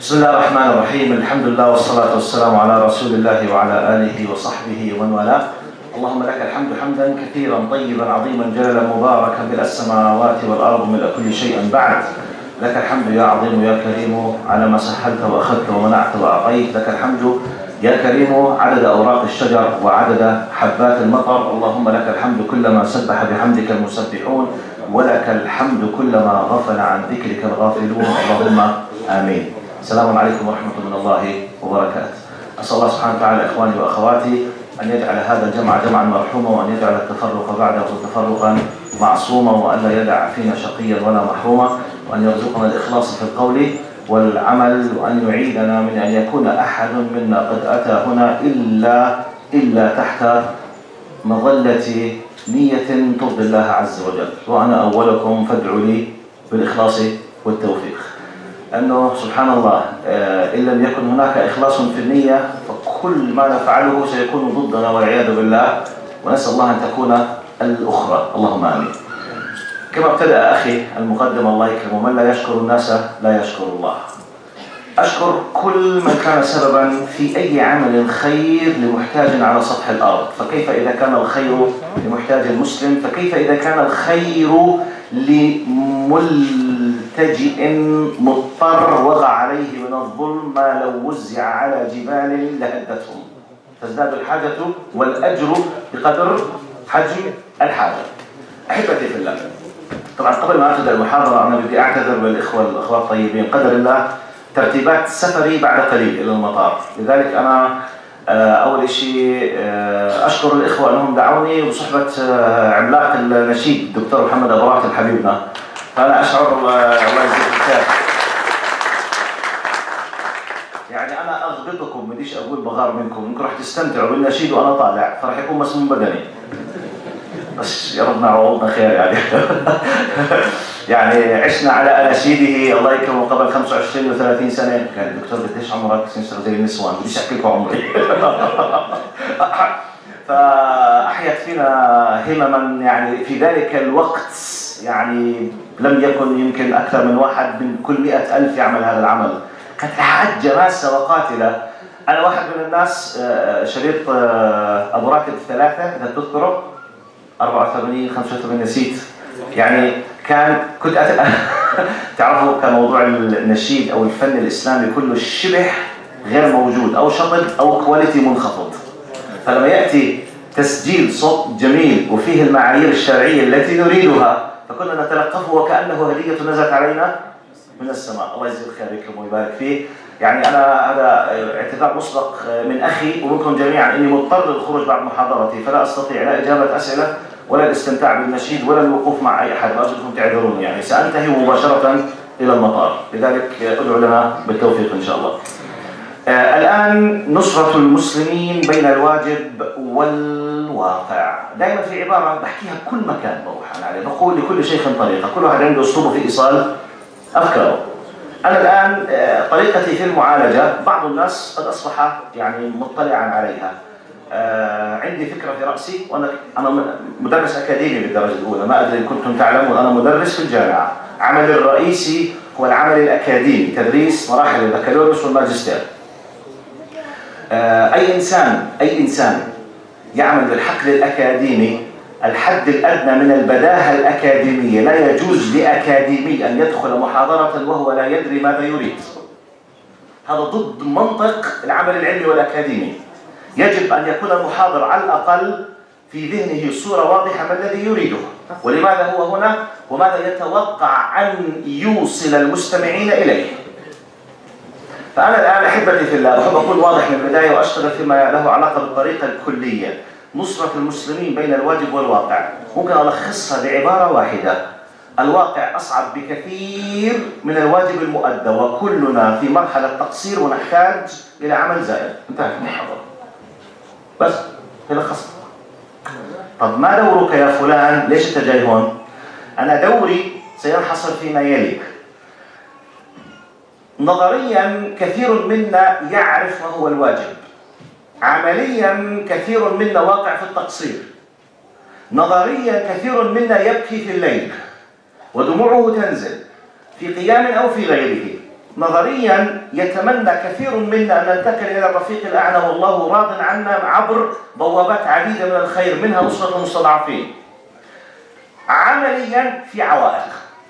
بسم الله الرحمن الرحيم. الحمد لله والصلاة والسلام على رسول الله وعلى آله وصحبه ومن والاه. اللهم لك الحمد حمدا كثيرا طيبا عظيما جللا مباركا ملء السماوات والأرض ملء كل شيء بعد. لك الحمد يا عظيم يا كريم على ما سهلت وأخذت ومنعت وأعطيت. لك الحمد يا كريم عدد أوراق الشجر وعدد حبات المطر. اللهم لك الحمد كلما سبح بحمدك المسبحون، ولك الحمد كلما غفل عن ذكرك الغافلون. اللهم آمين. السلام عليكم ورحمة من الله وبركاته. أسأل الله سبحانه وتعالى إخواني وأخواتي أن يجعل هذا الجمع جمعا مرحوما، وأن يجعل التفرق بعده تفرقا معصوما، وأن لا يدع فينا شقيا ولا محروما، وأن يرزقنا الإخلاص في القول والعمل، وأن يعيدنا من أن يكون أحد منا قد أتى هنا إلا تحت مظلة نية ترضي الله عز وجل. وأنا أولكم فادعوا لي بالإخلاص والتوفيق. أنه سبحان الله إن لم يكن هناك إخلاص في النية فكل ما نفعله سيكون ضدنا والعياذ بالله، ونسأل الله أن تكون الأخرى. اللهم آمين. كما ابتدأ أخي المقدم الله يكرمه: من لا يشكر الناس لا يشكر الله. أشكر كل من كان سببا في أي عمل خير لمحتاج على سطح الأرض، فكيف إذا كان الخير لمحتاج مسلم؟ فكيف إذا كان الخير لملتجئ مضطر وقع عليه من الظلم ما لو وزع على جبال لهدتهم؟ تزداد الحاجة والأجر بقدر حجم الحاجة. أحبتي في الله، طبعا قبل ما أبدأ المحاضرة أنا بدي أعتذر للإخوة والأخوات الطيبين. قدر الله ترتيبات سفري بعد قليل إلى المطار، لذلك أنا أول شيء أشكر الإخوة أنهم دعوني بصحبة عملاق النشيد الدكتور محمد أبو راتب حبيبنا. فأنا أشعر الله يجزيك الخير. يعني أنا أغبطكم، بديش أقول بغار منكم، إنكم راح تستمتعوا بالنشيد وأنا طالع، فراح يكون مسموم بدني. بس يا ربنا عوضنا خير يعني. يعني عشنا على أناشيده الله يكرمه قبل 25 و30 سنة. كان الدكتور قديش عمرك؟ سنصير زي النسوان، بديش أحكي لكم عمري. فأحيت فينا همما يعني في ذلك الوقت، يعني لم يكن يمكن أكثر من واحد من كل 100,000 يعمل هذا العمل. كانت حاجة ماسة وقاتلة. أنا واحد من الناس شريط أبو راتب 3 إذا تذكره، 84 85 نسيت يعني. كنت تعرفوا كموضوع النشيد أو الفن الإسلامي كله شبه غير موجود، أو شطب أو كواليتي منخفض. فلما يأتي تسجيل صوت جميل وفيه المعايير الشرعية التي نريدها فكنا نتلقفه وكأنه هدية نزلت علينا من السماء. الله يجزيه الخير ويكرمه ويبارك فيه. يعني أنا هذا اعتذار مسبق من أخي ومنكم جميعا إني مضطر للخروج بعد محاضرتي، فلا أستطيع لا إجابة أسئلة ولا الاستمتاع بالنشيد ولا الوقوف مع أي أحد. أرجوكم تعذروني، يعني سأنتهي مباشرة إلى المطار، لذلك ادعوا لنا بالتوفيق إن شاء الله. الآن نصرة المسلمين بين الواجب والواقع. دائما في عبارة بحكيها كل مكان بروح أنا عليه، بقول لكل شيخ طريقة، كل واحد عنده أسلوبه في إيصال أفكاره. أنا الآن طريقتي في المعالجة بعض الناس قد أصبح يعني مطلعا عليها. عندي فكرة في رأسي، وأنا مدرس أكاديمي بالدرجة الأولى، ما أدري إن كنتم تعلمون أنا مدرس في الجامعة. عملي الرئيسي هو العمل الأكاديمي، تدريس مراحل البكالوريوس والماجستير. أي إنسان يعمل بالحقل الأكاديمي، الحد الأدنى من البداهة الأكاديمية، لا يجوز لأكاديمي أن يدخل محاضرة وهو لا يدري ماذا يريد. هذا ضد منطق العمل العلمي والأكاديمي. يجب أن يكون المحاضر على الأقل في ذهنه صورة واضحة ما الذي يريده، ولماذا هو هنا، وماذا يتوقع أن يوصل المستمعين إليه. فأنا الآن أحبتي في الله أحب أكون واضح من البداية وأشتغل فيما له علاقة بالطريقة الكلية. نصرة المسلمين بين الواجب والواقع ممكن ألخصها بعبارة واحدة: الواقع أصعب بكثير من الواجب المؤدى، وكلنا في مرحلة تقصير ونحتاج إلى عمل زائد. انتهت المحاضرة، بس لخصت. طب ما دورك يا فلان؟ ليش أنت جاي هون؟ أنا دوري سينحصر فيما يلي: نظريا كثير منا يعرف ما هو الواجب، عمليا كثير منا واقع في التقصير، نظريا كثير منا يبكي في الليل ودموعه تنزل في قيام أو في غيره، نظريا يتمنى كثير منا أن ننتقل إلى الرفيق الأعلى والله راض عنا عبر بوابات عديدة من الخير، منها نصرة المستضعفين. عمليا في عوائق.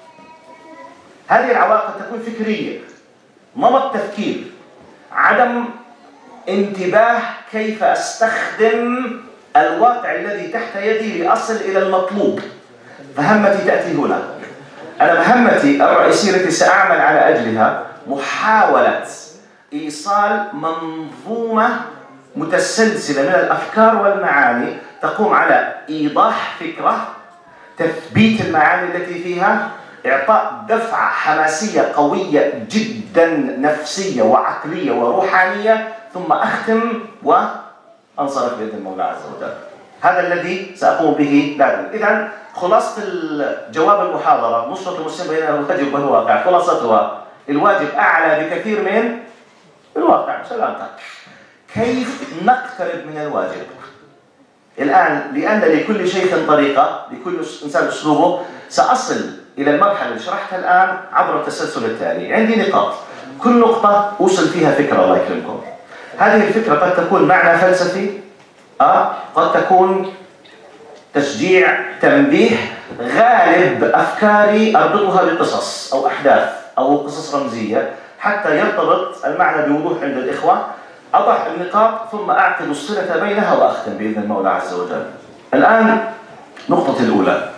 هذه العوائق قد تكون فكرية، نمط تفكير، عدم انتباه كيف أستخدم الواقع الذي تحت يدي لأصل إلى المطلوب. فهمتي تأتي هنا. أنا مهمتي الرئيسية التي سأعمل على أجلها محاولة إيصال منظومة متسلسلة من الأفكار والمعاني تقوم على إيضاح فكرة، تثبيت المعاني التي فيها، إعطاء دفعة حماسية قوية جدا نفسية وعقلية وروحانية، ثم أختم وأنصرف بإذن المولى عز وجل. هذا الذي سأقوم به لادا. إذن خلاصة جواب المحاضرة نصرة المسلم بين الواجب والواقع، خلاصتها الواجب أعلى بكثير من الواقع. سلامتك. كيف نقترب من الواجب؟ الآن لأن لكل شيخ طريقة، لكل إنسان أسلوبه، سأصل إلى المرحلة اللي شرحتها الآن عبر التسلسل التالي. عندي نقاط، كل نقطة أوصل فيها فكرة الله يكرمكم. هذه الفكرة قد تكون معنى فلسفي، قد تكون تشجيع، تنبيه، غالب أفكاري أربطها بقصص أو أحداث أو قصص رمزية حتى يرتبط المعنى بوضوح عند الإخوة. أضع النقاط ثم أعقد الصلة بينها وأختم بإذن المولى عز وجل. الآن نقطة الأولى،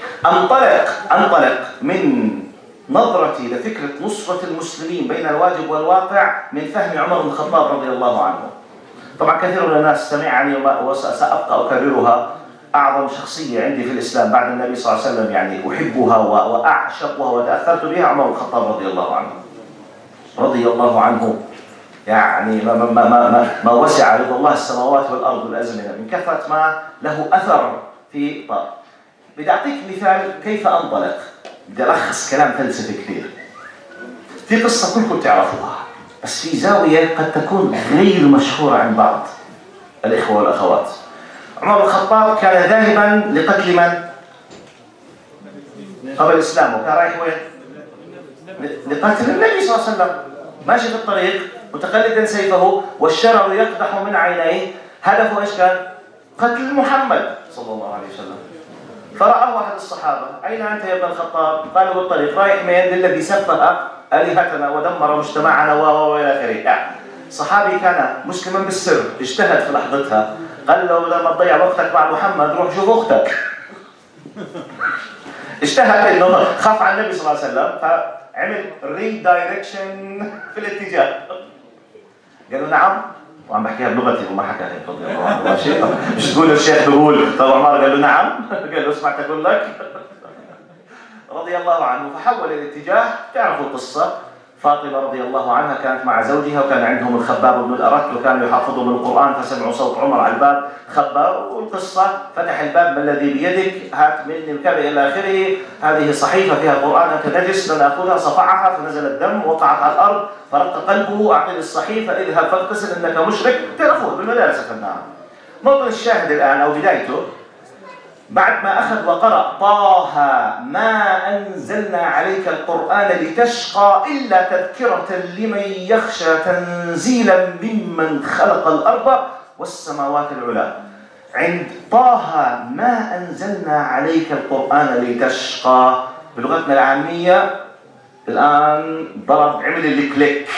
أنطلق من نظرتي لفكرة نصرة المسلمين بين الواجب والواقع من فهم عمر بن الخطاب رضي الله عنه. طبعا كثير من الناس سمعني وسأبقى أكررها، أعظم شخصية عندي في الإسلام بعد النبي صلى الله عليه وسلم، يعني أحبها وأعشقها وتأثرت بها، عمر بن الخطاب رضي الله عنه. رضي الله عنه يعني ما وسع رضا الله السماوات والأرض والأزمنة من كثرة ما له أثر في طرق. بدي أعطيك مثال كيف أنطلق. بدي ألخص كلام فلسفي كثير. في قصة كلكم تعرفوها بس في زاوية قد تكون غير مشهورة عند بعض الإخوة والأخوات. عمر بن الخطاب كان ذاهبا لقتل من؟ قبل إسلامه كان رايح وين؟ لقتل النبي صلى الله عليه وسلم. ماشي في الطريق متقلدا سيفه والشرر يقدح من عينيه، هدفه ايش كان؟ قتل محمد صلى الله عليه وسلم. فرآه أحد الصحابة: أين أنت يا ابن الخطاب؟ قال: بالطريق. رايح مين؟ للذي سفه آلهتنا ودمر مجتمعنا وإلى آخره. صحابي كان مسلما بالسر، اجتهد في لحظتها، قال له: لما تضيع وقتك مع محمد روح شوف أختك. اجتهد انه خاف على النبي صلى الله عليه وسلم فعمل ريدايركشن في الاتجاه. قالوا: نعم. وعم بحكيها بلغتي وما حكاها رضي الله عنه. ماشي، مش تقول الشيخ بيقول. طب عمر قال له: نعم. قال له: اسمعت اقول لك. رضي الله عنه فحول الاتجاه. تعرفوا القصه، فاطمه رضي الله عنها كانت مع زوجها وكان عندهم الخباب بن الأرت وكانوا يحفظون القرآن فسمعوا صوت عمر على الباب، خباب، والقصة فتح الباب: ما الذي بيدك؟ هات مني الكذا إلى آخره. هذه صحيفة فيها قرآن، أنت نجس، لنأخذها. صفعها فنزل الدم وقعت على الأرض، فرق قلبه: أعطني الصحيفة، اذهب فاغتسل إنك مشرك. تعرفوه بالمدارس أخذناها. موطن الشاهد الآن أو بدايته: بعد ما أخذ وقرأ: طه ما أنزلنا عليك القرآن لتشقى إلا تذكرة لمن يخشى تنزيلا ممن خلق الأرض والسماوات العلى. عند طه ما أنزلنا عليك القرآن لتشقى بلغتنا العامية الآن ضرب، عمل اللي كليك،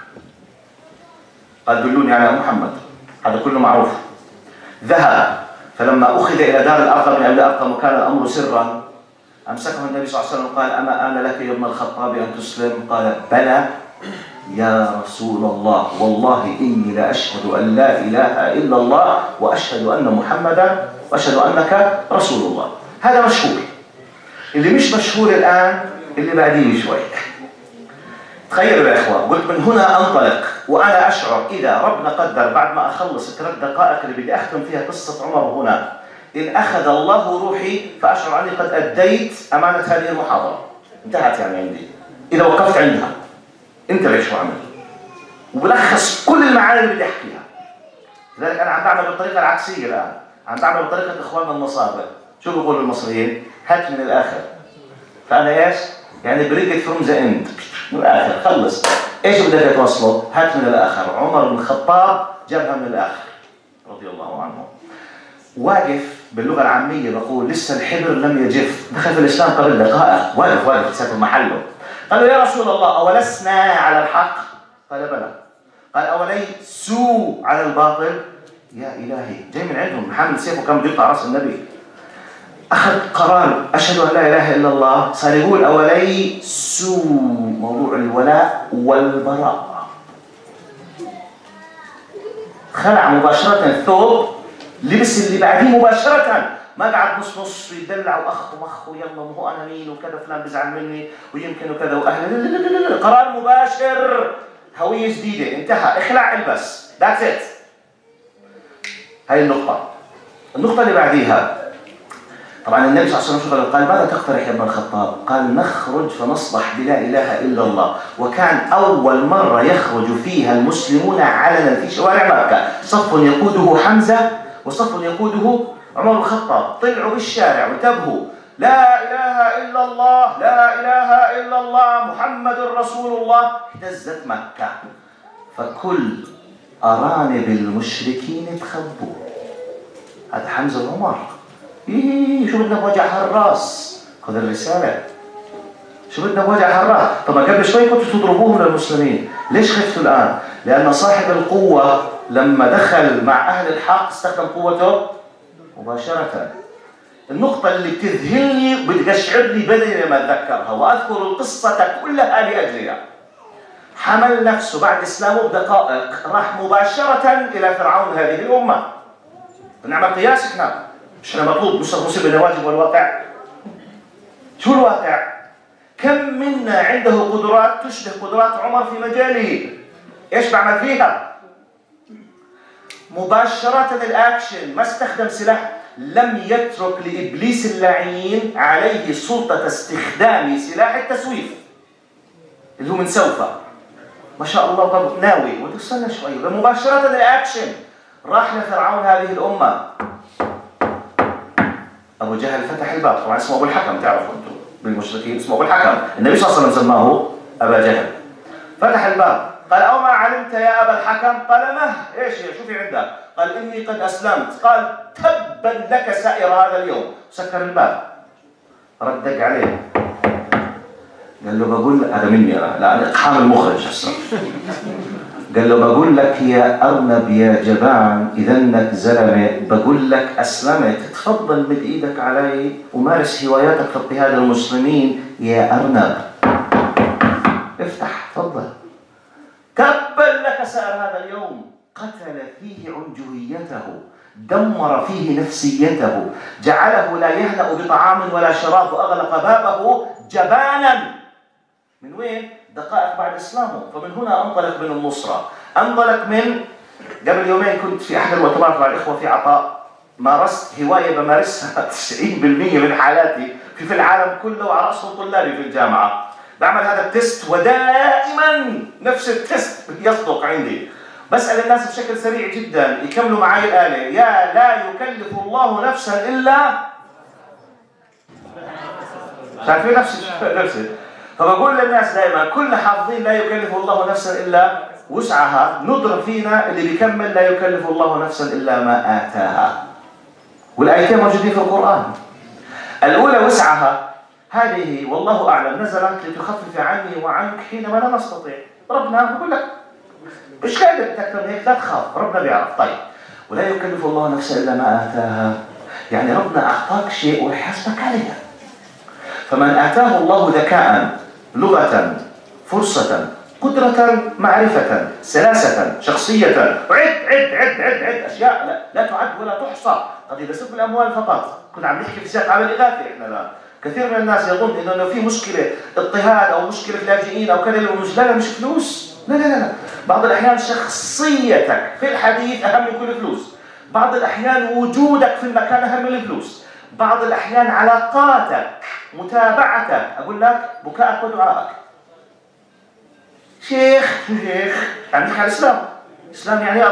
قال: دلوني على محمد. هذا كله معروف. ذهب، فلما أخذ إلى دار الأرقم بن أبي الأرقم وكان الأمر سرا أمسكه النبي صلى الله عليه وسلم قال: أما آن لك يا ابن الخطاب أن تسلم؟ قال: بلى يا رسول الله، والله إني لأشهد أن لا إله إلا الله وأشهد أن محمدا وأشهد أنك رسول الله. هذا مشهور. اللي مش مشهور الآن اللي بعديه شوي. تخيلوا يا إخوة، قلت من هنا أنطلق وأنا أشعر إذا ربنا قدر بعد ما أخلص ال3 دقائق اللي بدي أختم فيها قصة عمر هنا، إن أخذ الله روحي فأشعر أني قد أديت أمانة هذه المحاضرة. انتهت يعني عندي إذا وقفت عندها. أنت ليش شو عمل؟ وبلخص كل المعاني اللي بدي أحكيها. لذلك أنا عم بعمل بالطريقة العكسية الآن، عم بعمل بطريقة إخواننا النصارى. شو بيقولوا المصريين؟ هات من الآخر. فأنا إيش؟ يعني بريك فروم ذا اند، من الاخر خلص. ايش بدك توصله؟ هات من الاخر. عمر بن الخطاب جابها من الاخر رضي الله عنه. واقف باللغه العاميه بقول لسه الحبر لم يجف، دخل في الاسلام قبل دقائق، واقف لسه في محله. قالوا يا رسول الله اولسنا على الحق؟ قال بلى. قال اوليسوا على الباطل؟ يا الهي، جاي من عندهم حامل سيفه كان بده يقطع راس النبي. اخذ قرار اشهد ان لا اله الا الله، صار يقول اوليسوا، موضوع الولاء والبراء. خلع مباشره الثوب، لبس اللي بعديه مباشره، ما قعد نص نص يدلع واخ ومخ ويلا ما هو انا مين وكذا فلان بزعل مني ويمكن وكذا واهله، لا لا لا لا، قرار مباشر، هويه جديده، انتهى، اخلع البس، ذاتس ات. هاي النقطه. النقطه اللي بعديها، طبعا النبي صلى الله عليه وسلم قال ماذا تقترح يا ابن الخطاب؟ قال نخرج فنصبح بلا اله الا الله. وكان اول مره يخرج فيها المسلمون علنا في شوارع مكه، صف يقوده حمزه وصف يقوده عمر بن الخطاب، طلعوا بالشارع وانتبهوا، لا اله الا الله، لا اله الا الله، محمد رسول الله. اهتزت مكه، فكل ارانب المشركين تخبوا. هذا حمزه وعمر، شو بدنا بوجع هالراس؟ خذ الرسالة، شو بدنا بوجع هالراس؟ طبعا قبل شوي كنتوا تضربوهم للمسلمين، ليش خفتوا الآن؟ لأن صاحب القوة لما دخل مع أهل الحق استخدم قوته مباشرة. النقطة اللي بتذهلني بتقشعرني بدني لما أتذكرها وأذكر القصة كلها لأجلها. حمل نفسه بعد إسلامه بدقائق راح مباشرة إلى فرعون هذه الأمة. بنعمل قياس إحنا، مش أنا مطلوب مش مصيبة الواجب والواقع. شو الواقع؟ كم منا عنده قدرات تشبه قدرات عمر في مجاله؟ ايش بعمل فيها؟ مباشرة الأكشن، ما استخدم سلاح. لم يترك لإبليس اللعين عليه سلطة استخدام سلاح التسويف اللي هو من سوف. ما شاء الله، طب ناوي وتستنى شوي، مباشرة الأكشن راح لفرعون هذه الأمة. أبو جهل فتح الباب، طبعا اسمه أبو الحكم، تعرفوا أنتم بالمشركين اسمه أبو الحكم، النبي صلى الله عليه وسلم سماه أبا جهل. فتح الباب، قال أو ما علمت يا أبا الحكم؟ قال ما، إيش شو في عندك؟ قال إني قد أسلمت. قال تبا لك سائر هذا اليوم. سكر الباب، ردق عليه، قال له بقول هذا مني أنا، لا إقحام المخرج هسه. قال له بقول لك يا أرنب يا جبان، إذا إنك زلمة بقول لك أسلمت، تفضل مد إيدك علي ومارس هواياتك في اضطهاد المسلمين يا أرنب. افتح تفضل. تبا لك سائر هذا اليوم. قتل فيه عنجهيته، دمر فيه نفسيته، جعله لا يهنأ بطعام ولا شراب، وأغلق بابه جبانا. من وين؟ دقائق بعد إسلامه. فمن هنا أنطلق من النصرة، أنطلق من قبل يومين كنت في أحد المؤتمرات مع الإخوة في عطاء، مارست هواية بمارسها 90% من حالاتي في العالم كله، وعلى رأسهم طلابي في الجامعة. بعمل هذا التست ودائما نفس التست يصدق عندي. بسأل الناس بشكل سريع جدا يكملوا معي الآلة، يا لا يكلف الله نفسا إلا، شايفين نفسي. فبقول للناس دائما كل حافظين لا يكلف الله نفسا إلا وسعها، نضرب فينا اللي بيكمل لا يكلف الله نفسا إلا ما آتاها. والآيتين موجودين في القرآن. الأولى وسعها، هذه والله أعلم نزلت لتخفف عني وعنك حينما لا نستطيع. ربنا بقول لك مش قادر تكتب هيك، لا تخاف، ربنا بيعرف. طيب، ولا يكلف الله نفسا إلا ما آتاها، يعني ربنا أعطاك شيء ويحاسبك عليه. فمن آتاه الله ذكاء، لغة، فرصة، قدرة، معرفة، سلاسة، شخصية، عد أشياء لا تعد ولا تحصى. قد يصف الأموال فقط. كنا عم نحكي في سياق عمل إغاثي إحنا الآن. كثير من الناس يظن إنه في مشكلة اضطهاد أو مشكلة لاجئين أو كذا، لا مش فلوس، لا. بعض الأحيان شخصيتك في الحديث أهم من كل فلوس. بعض الأحيان وجودك في المكان أهم من الفلوس. بعض الأحيان علاقاتك، متابعتك، أقول لك بكاءك ودعائك. شيخ يعني نحكي عن الإسلام، الإسلام يعني الله.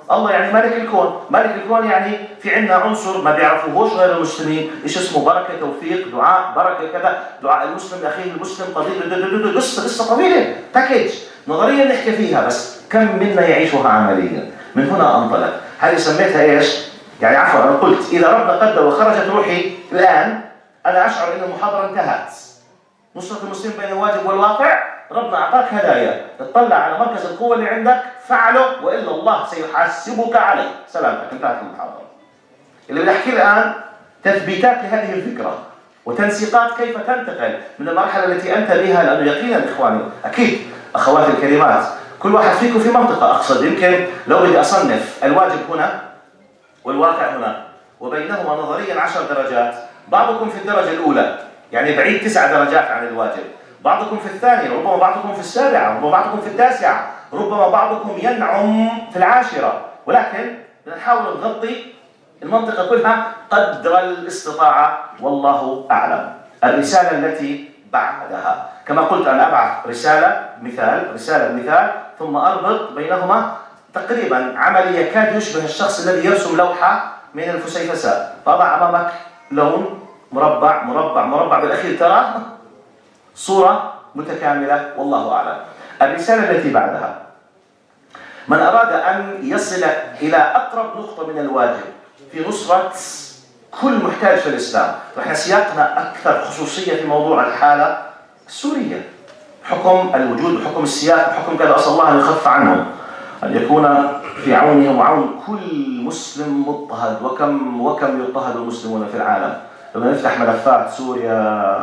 الله يعني مالك الكون. مالك الكون يعني في عندنا عنصر ما بيعرفوهوش غير المسلمين، ايش اسمه؟ بركه، توفيق، دعاء، بركه كذا، دعاء المسلم لاخيه المسلم، قضيه قصه طويله، باكج نظريا نحكي فيها، بس كم منا يعيشها عمليا؟ من هنا انطلق. هذه سميتها ايش؟ يعني عفوا انا قلت اذا ربنا قدر وخرجت روحي الان انا اشعر ان المحاضره انتهت. نصرة المسلم بين الواجب والواقع، ربنا اعطاك هدايا، اطلع على مركز القوه اللي عندك، فعله والا الله سيحاسبك عليه. سلامتك، انتهت المحاضره. اللي بدي احكيه الان تثبيتات لهذه الفكره وتنسيقات كيف تنتقل من المرحله التي انت بها، لانه يقينا اخواني اكيد اخواتي الكريمات كل واحد فيكم في منطقه، اقصد يمكن لو بدي اصنف الواجب هنا والواقع هنا وبينهما نظريا 10 درجات، بعضكم في الدرجه الاولى يعني بعيد 9 درجات عن الواجب، بعضكم في الثانيه، ربما بعضكم في السابعه، ربما بعضكم في التاسعه، ربما بعضكم ينعم في العاشره، ولكن نحاول نغطي المنطقه كلها قدر الاستطاعه والله اعلم. الرساله التي بعدها كما قلت انا ابعث رساله مثال ثم اربط بينهما تقريبا عملي يكاد يشبه الشخص الذي يرسم لوحه من الفسيفساء، فاضع امامك لون مربع مربع مربع، بالاخير ترى صوره متكامله والله اعلم. الرساله التي بعدها من اراد ان يصل الى اقرب نقطه من الواجب في نصره كل محتاج في الاسلام، واحنا سياقنا اكثر خصوصيه في موضوع الحاله السوريه، بحكم الوجود، بحكم السياق، بحكم كذا، اسال الله ان يخف عنهم، أن يكون في عونهم وعون كل مسلم مضطهد، وكم يضطهد المسلمون في العالم. لما نفتح ملفات سوريا،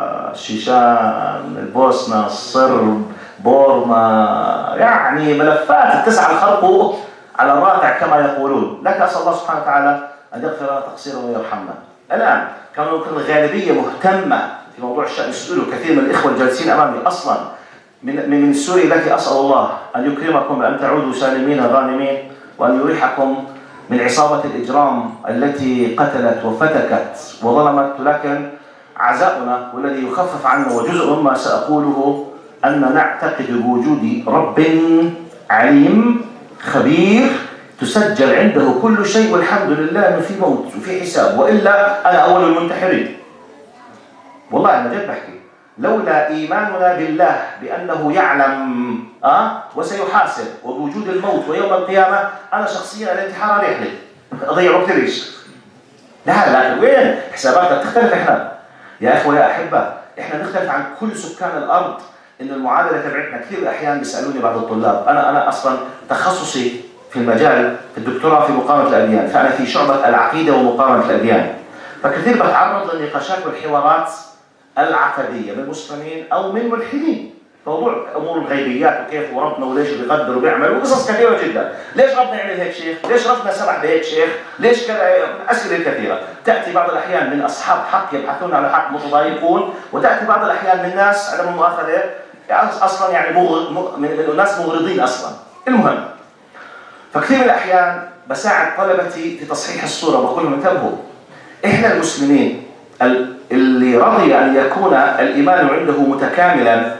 الشيشان، البوسنة، الصرب، بورما، يعني ملفات تسعى الخرق على الراقع كما يقولون، لكن أسأل الله سبحانه وتعالى أن يغفر لنا تقصيرنا ويرحمنا. الآن كانوا يمكن الغالبية مهتمة في موضوع الشأن، يسألوا كثير من الإخوة الجالسين أمامي أصلا من سوريا، التي أسأل الله أن يكرمكم بأن تعودوا سالمين غانمين، وأن يريحكم من عصابة الإجرام التي قتلت وفتكت وظلمت. لكن عزاؤنا والذي يخفف عنا وجزء مما سأقوله أن نعتقد بوجود رب عليم خبير تسجل عنده كل شيء، والحمد لله أنه في موت وفي حساب، وإلا أنا أول المنتحرين. والله أنا جد بحكي، لولا إيماننا بالله بأنه يعلم وسيحاسب وبوجود الموت ويوم القيامة، أنا شخصيا الانتحار على رحلة أضيع وقت ليش؟ لا وين حساباتنا تختلف. إحنا يا إخوة يا أحبة إحنا نختلف عن كل سكان الأرض. إن المعادلة تبعتنا كثير أحيان بيسألوني بعض الطلاب، أنا أصلا تخصصي في المجال في الدكتوراه في مقارنة الأديان، فأنا في شعبة العقيدة ومقارنة الأديان، فكثير بتعرض للنقاشات والحوارات العقدية من مسلمين أو من ملحدين، موضوع أمور الغيبيات وكيف وربنا وليش بيقدر وبيعمل وقصص كثيرة جدا. ليش ربنا يعمل هيك شيخ؟ ليش ربنا سمح بهيك شيخ؟ ليش كذا؟ أسئلة كثيرة تأتي بعض الأحيان من أصحاب حق يبحثون عن حق متضايقون، وتأتي بعض الأحيان من ناس عدم المؤاخذة أصلا يعني من الناس مغرضين أصلا. المهم، فكثير من الأحيان بساعد طلبتي في تصحيح الصورة وبقول لهم انتبهوا، إحنا المسلمين اللي رضي أن يكون الإيمان عنده متكاملا،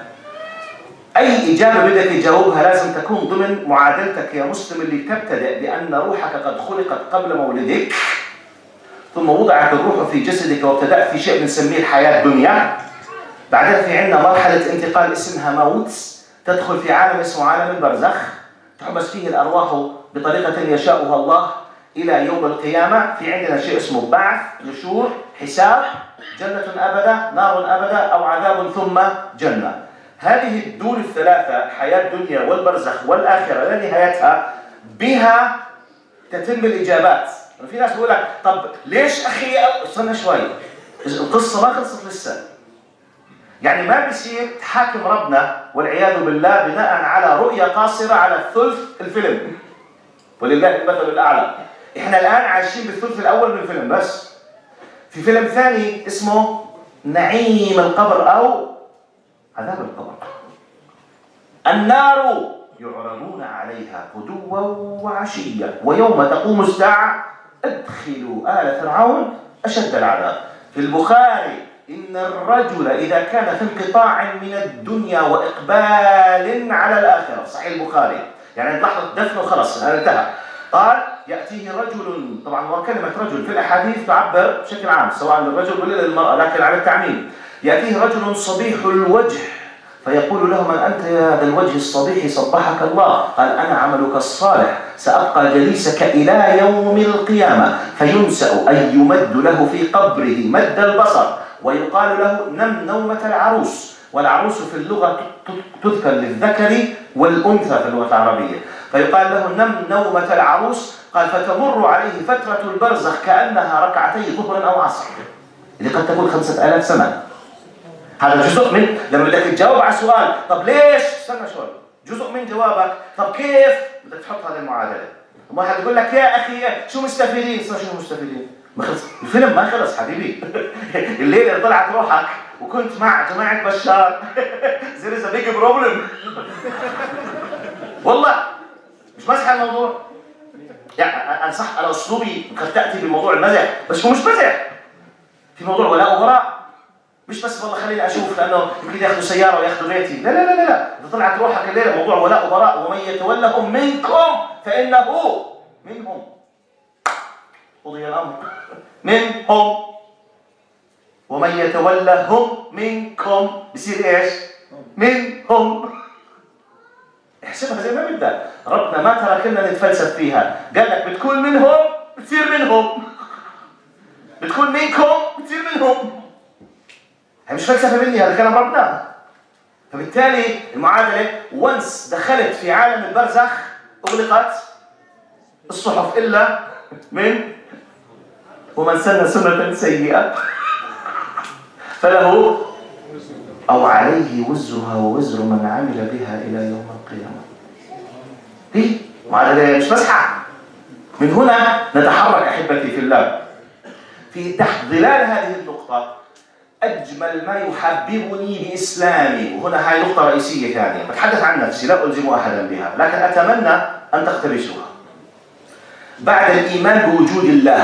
أي إجابة بدك تجاوبها لازم تكون ضمن معادلتك يا مسلم اللي تبتدئ بأن روحك قد خلقت قبل مولدك، ثم وضعت الروح في جسدك وابتدأت في شيء بنسميه الحياة الدنيا. بعدين في عندنا مرحلة انتقال اسمها موت، تدخل في عالم اسمه عالم البرزخ، تحبس فيه الأرواح بطريقة يشاءها الله إلى يوم القيامة. في عندنا شيء اسمه بعث، نشور، حساب، جنة أبدا، نار أبدا، أو عذاب ثم جنة. هذه الدور الثلاثة، الحياة الدنيا والبرزخ والآخرة لنهايتها، بها تتم الإجابات. في ناس بيقول لك طب ليش أخي استنى شوي، القصة ما خلصت لسه. يعني ما بيصير تحاكم ربنا والعياذ بالله بناء على رؤية قاصرة على ثلث الفيلم، ولله المثل الأعلى. إحنا الآن عايشين بالثلث الأول من الفيلم بس. في فيلم ثاني اسمه نعيم القبر أو عذاب القبر. النار يعرضون عليها غدوا وعشيا ويوم تقوم الساعة ادخلوا آل فرعون أشد العذاب. في البخاري إن الرجل إذا كان في انقطاع من الدنيا وإقبال على الآخرة، صحيح البخاري، يعني لحظة دفنه خلص انتهى، قال يأتيه رجل، طبعا كلمة رجل في الأحاديث تعبر بشكل عام سواء للرجل ولا للمرأة، لكن على التعميم. يأتيه رجل صبيح الوجه فيقول له: من أنت يا ذا الوجه الصبيح صبحك الله؟ قال: أنا عملك الصالح سأبقى جليسك إلى يوم القيامة. فينسأ أي يمد له في قبره مد البصر، ويقال له: نم نومة العروس. والعروس في اللغة تذكر للذكر والأنثى في اللغة العربية، فيقال له: نم نومة العروس. قال: فتمر عليه فترة البرزخ كأنها ركعتي ظهر أو عصر، اللي قد تكون 5000 سنة. هذا جزء من لما بدك تجاوب على سؤال، طب ليش؟ استنى شوي، جزء من جوابك. طب كيف؟ بدك تحط هذه المعادلة. واحد يقول لك: يا أخي شو مستفيدين؟ شو مستفيدين؟ ما خلص الفيلم، ما خلص حبيبي. الليلة اللي طلعت روحك وكنت مع جماعة بشار there is a big problem. والله مش مزح الموضوع. يعني أنا صح، أنا أسلوبي قد تأتي بموضوع المزح، بس هو مش مزح. في موضوع ولاء وبراء، مش بس والله خليني أشوف لأنه يمكن ياخذوا سيارة وياخذوا بيتي. لا لا لا لا، إذا طلعت روحك الليلة موضوع ولاء وبراء: ومن يتولهم منكم فإنه منهم. قضي الأمر. منهم. ومن يتولهم منكم بصير ايش؟ منهم. احسبها زي ما بدك. ربنا ما ترك لنا نتفلسف فيها، قال لك بتكون منهم بتصير منهم، بتكون منكم بتصير منهم. هي مش فلسفه مني، هذا كلام ربنا. فبالتالي المعادله وانس دخلت في عالم البرزخ اغلقت الصحف الا من ومن سن سنه سيئه فله أو عليه وزرها ووزر من عمل بها إلى يوم القيامة. هي معادلة مش مسحة. من هنا نتحرك أحبتي في الله في تحت ظلال هذه النقطة. أجمل ما يحببني بإسلامي، وهنا هاي نقطة رئيسية ثانية، بتحدث عن نفسي لا ألزم أحدا بها، لكن أتمنى أن تقتبسوها. بعد الإيمان بوجود الله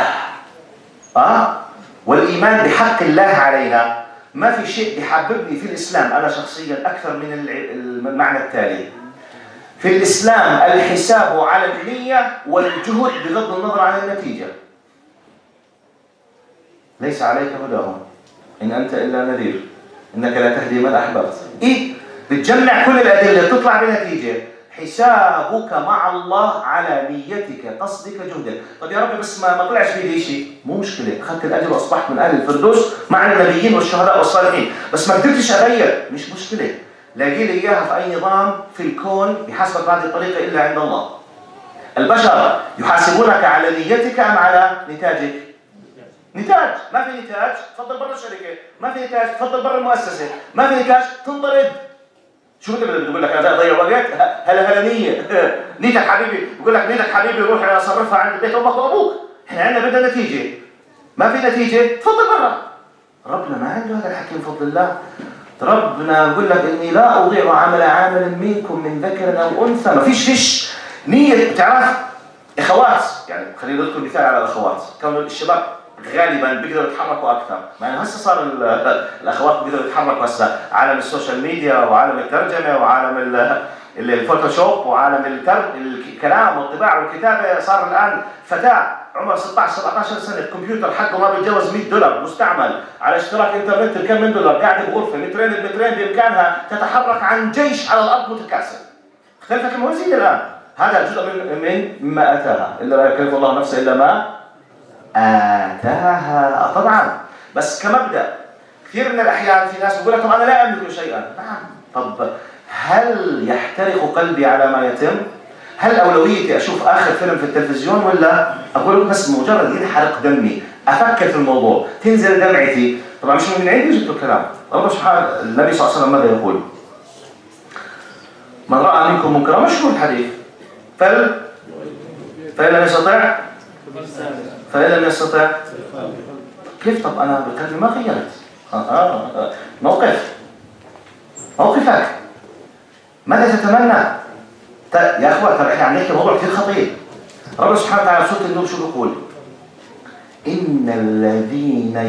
والإيمان بحق الله علينا، ما في شيء بيحببني في الإسلام أنا شخصيا أكثر من المعنى التالي: في الإسلام الحساب على النية والجهد بغض النظر عن النتيجة. ليس عليك هداهم إن أنت إلا نذير إنك لا تهدي من أحببت. بتجمع كل الأدلة تطلع بنتيجة: حسابك مع الله على نيتك قصدك جهدك. طب يا رب بس ما طلعش بيدي شيء، مو مشكلة، أخذت الأجر وأصبحت من أهل الفردوس مع النبيين والشهداء والصالحين، بس ما قدرتش أغير، مش مشكلة، لاقي لي إياها في أي نظام في الكون بحسبك بهذه الطريقة إلا عند الله. البشر يحاسبونك على نيتك أم على نتاجك؟ نتاج. ما في نتاج تفضل برا الشركة، ما في نتاج تفضل برا المؤسسة، ما في نتاج تنطرد. شو بدك بقول لك انا اضيع وقت؟ هلا نيه. نيتك حبيبي، بقول لك نيتك حبيبي روح اصرفها عند بيت امك وابوك، احنا عندنا بدنا نتيجه. ما في نتيجه تفضل برا. ربنا ما عنده هذا الحكي بفضل الله. ربنا بقول لك اني لا اضيع عمل عامل منكم من ذكر او انثى. ما فيش نيه. بتعرف اخوات، يعني خلينا نذكر مثال على الاخوات، كانوا الشباب غالبا بيقدروا يتحركوا اكثر، مع انه هسه صار الاخوات بيقدروا يتحركوا هسه، عالم السوشيال ميديا وعالم الترجمه وعالم الفوتوشوب وعالم الكلام والطباعه والكتابه. صار الان فتاه عمرها 16 17 سنه الكمبيوتر حقه ما بيتجاوز $100 مستعمل على اشتراك انترنت بكم من دولار، قاعده بغرفه مترين بمترين بامكانها تتحرك عن جيش على الارض متكاسل. اختلفت الموازين الان. هذا جزء من ما اتاها، الا لا يكلف الله نفسا الا ما آتاها. طبعا بس كمبدأ كثير من الأحيان في ناس بيقول لك: طب أنا لا أملك شيئا. نعم، طب هل يحترق قلبي على ما يتم؟ هل أولويتي أشوف آخر فيلم في التلفزيون، ولا أقول بس مجرد ينحرق دمي أفكر في الموضوع تنزل دمعتي؟ طبعا مش من عندي جبت الكلام. الله سبحانه النبي صلى الله عليه وسلم ماذا يقول؟ من رأى منكم منكرا، مشهور الحديث، فإن لم يستطع فإن لم يستطع. كيف؟ طب أنا بكلمة ما غيرت. موقفك ماذا تتمنى؟ يا أخوة ترى إحنا عم نحكي موضوع كثير خطير. رب سبحانه وتعالى في سورة النور شو بيقول؟ إن الذين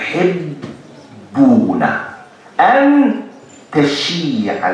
يحبون أن تشيع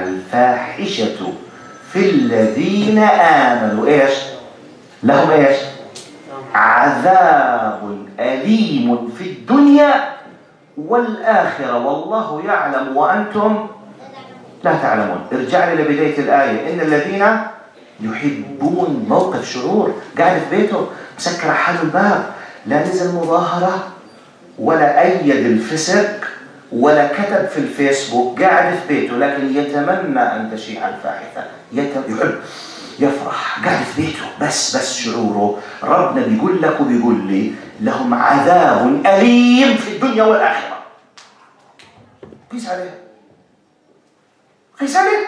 الفاحشة في الذين آمنوا إيش؟ لهم إيش؟ عذاب أليم في الدنيا والآخرة والله يعلم وأنتم لا تعلمون. ارجع لي لبداية الآية. إن الذين يحبون، موقف شعور، قاعد في بيته مسكر حاله الباب، لا نزل مظاهرة ولا أيد الفسق ولا كتب في الفيسبوك، قاعد في بيته لكن يتمنى أن تشيع الفاحشة، يحب يفرح، قاعد في بيته بس شعوره. ربنا بيقول لك وبيقول لي لهم عذاب أليم في الدنيا والآخرة. قيس عليه، قيس عليه.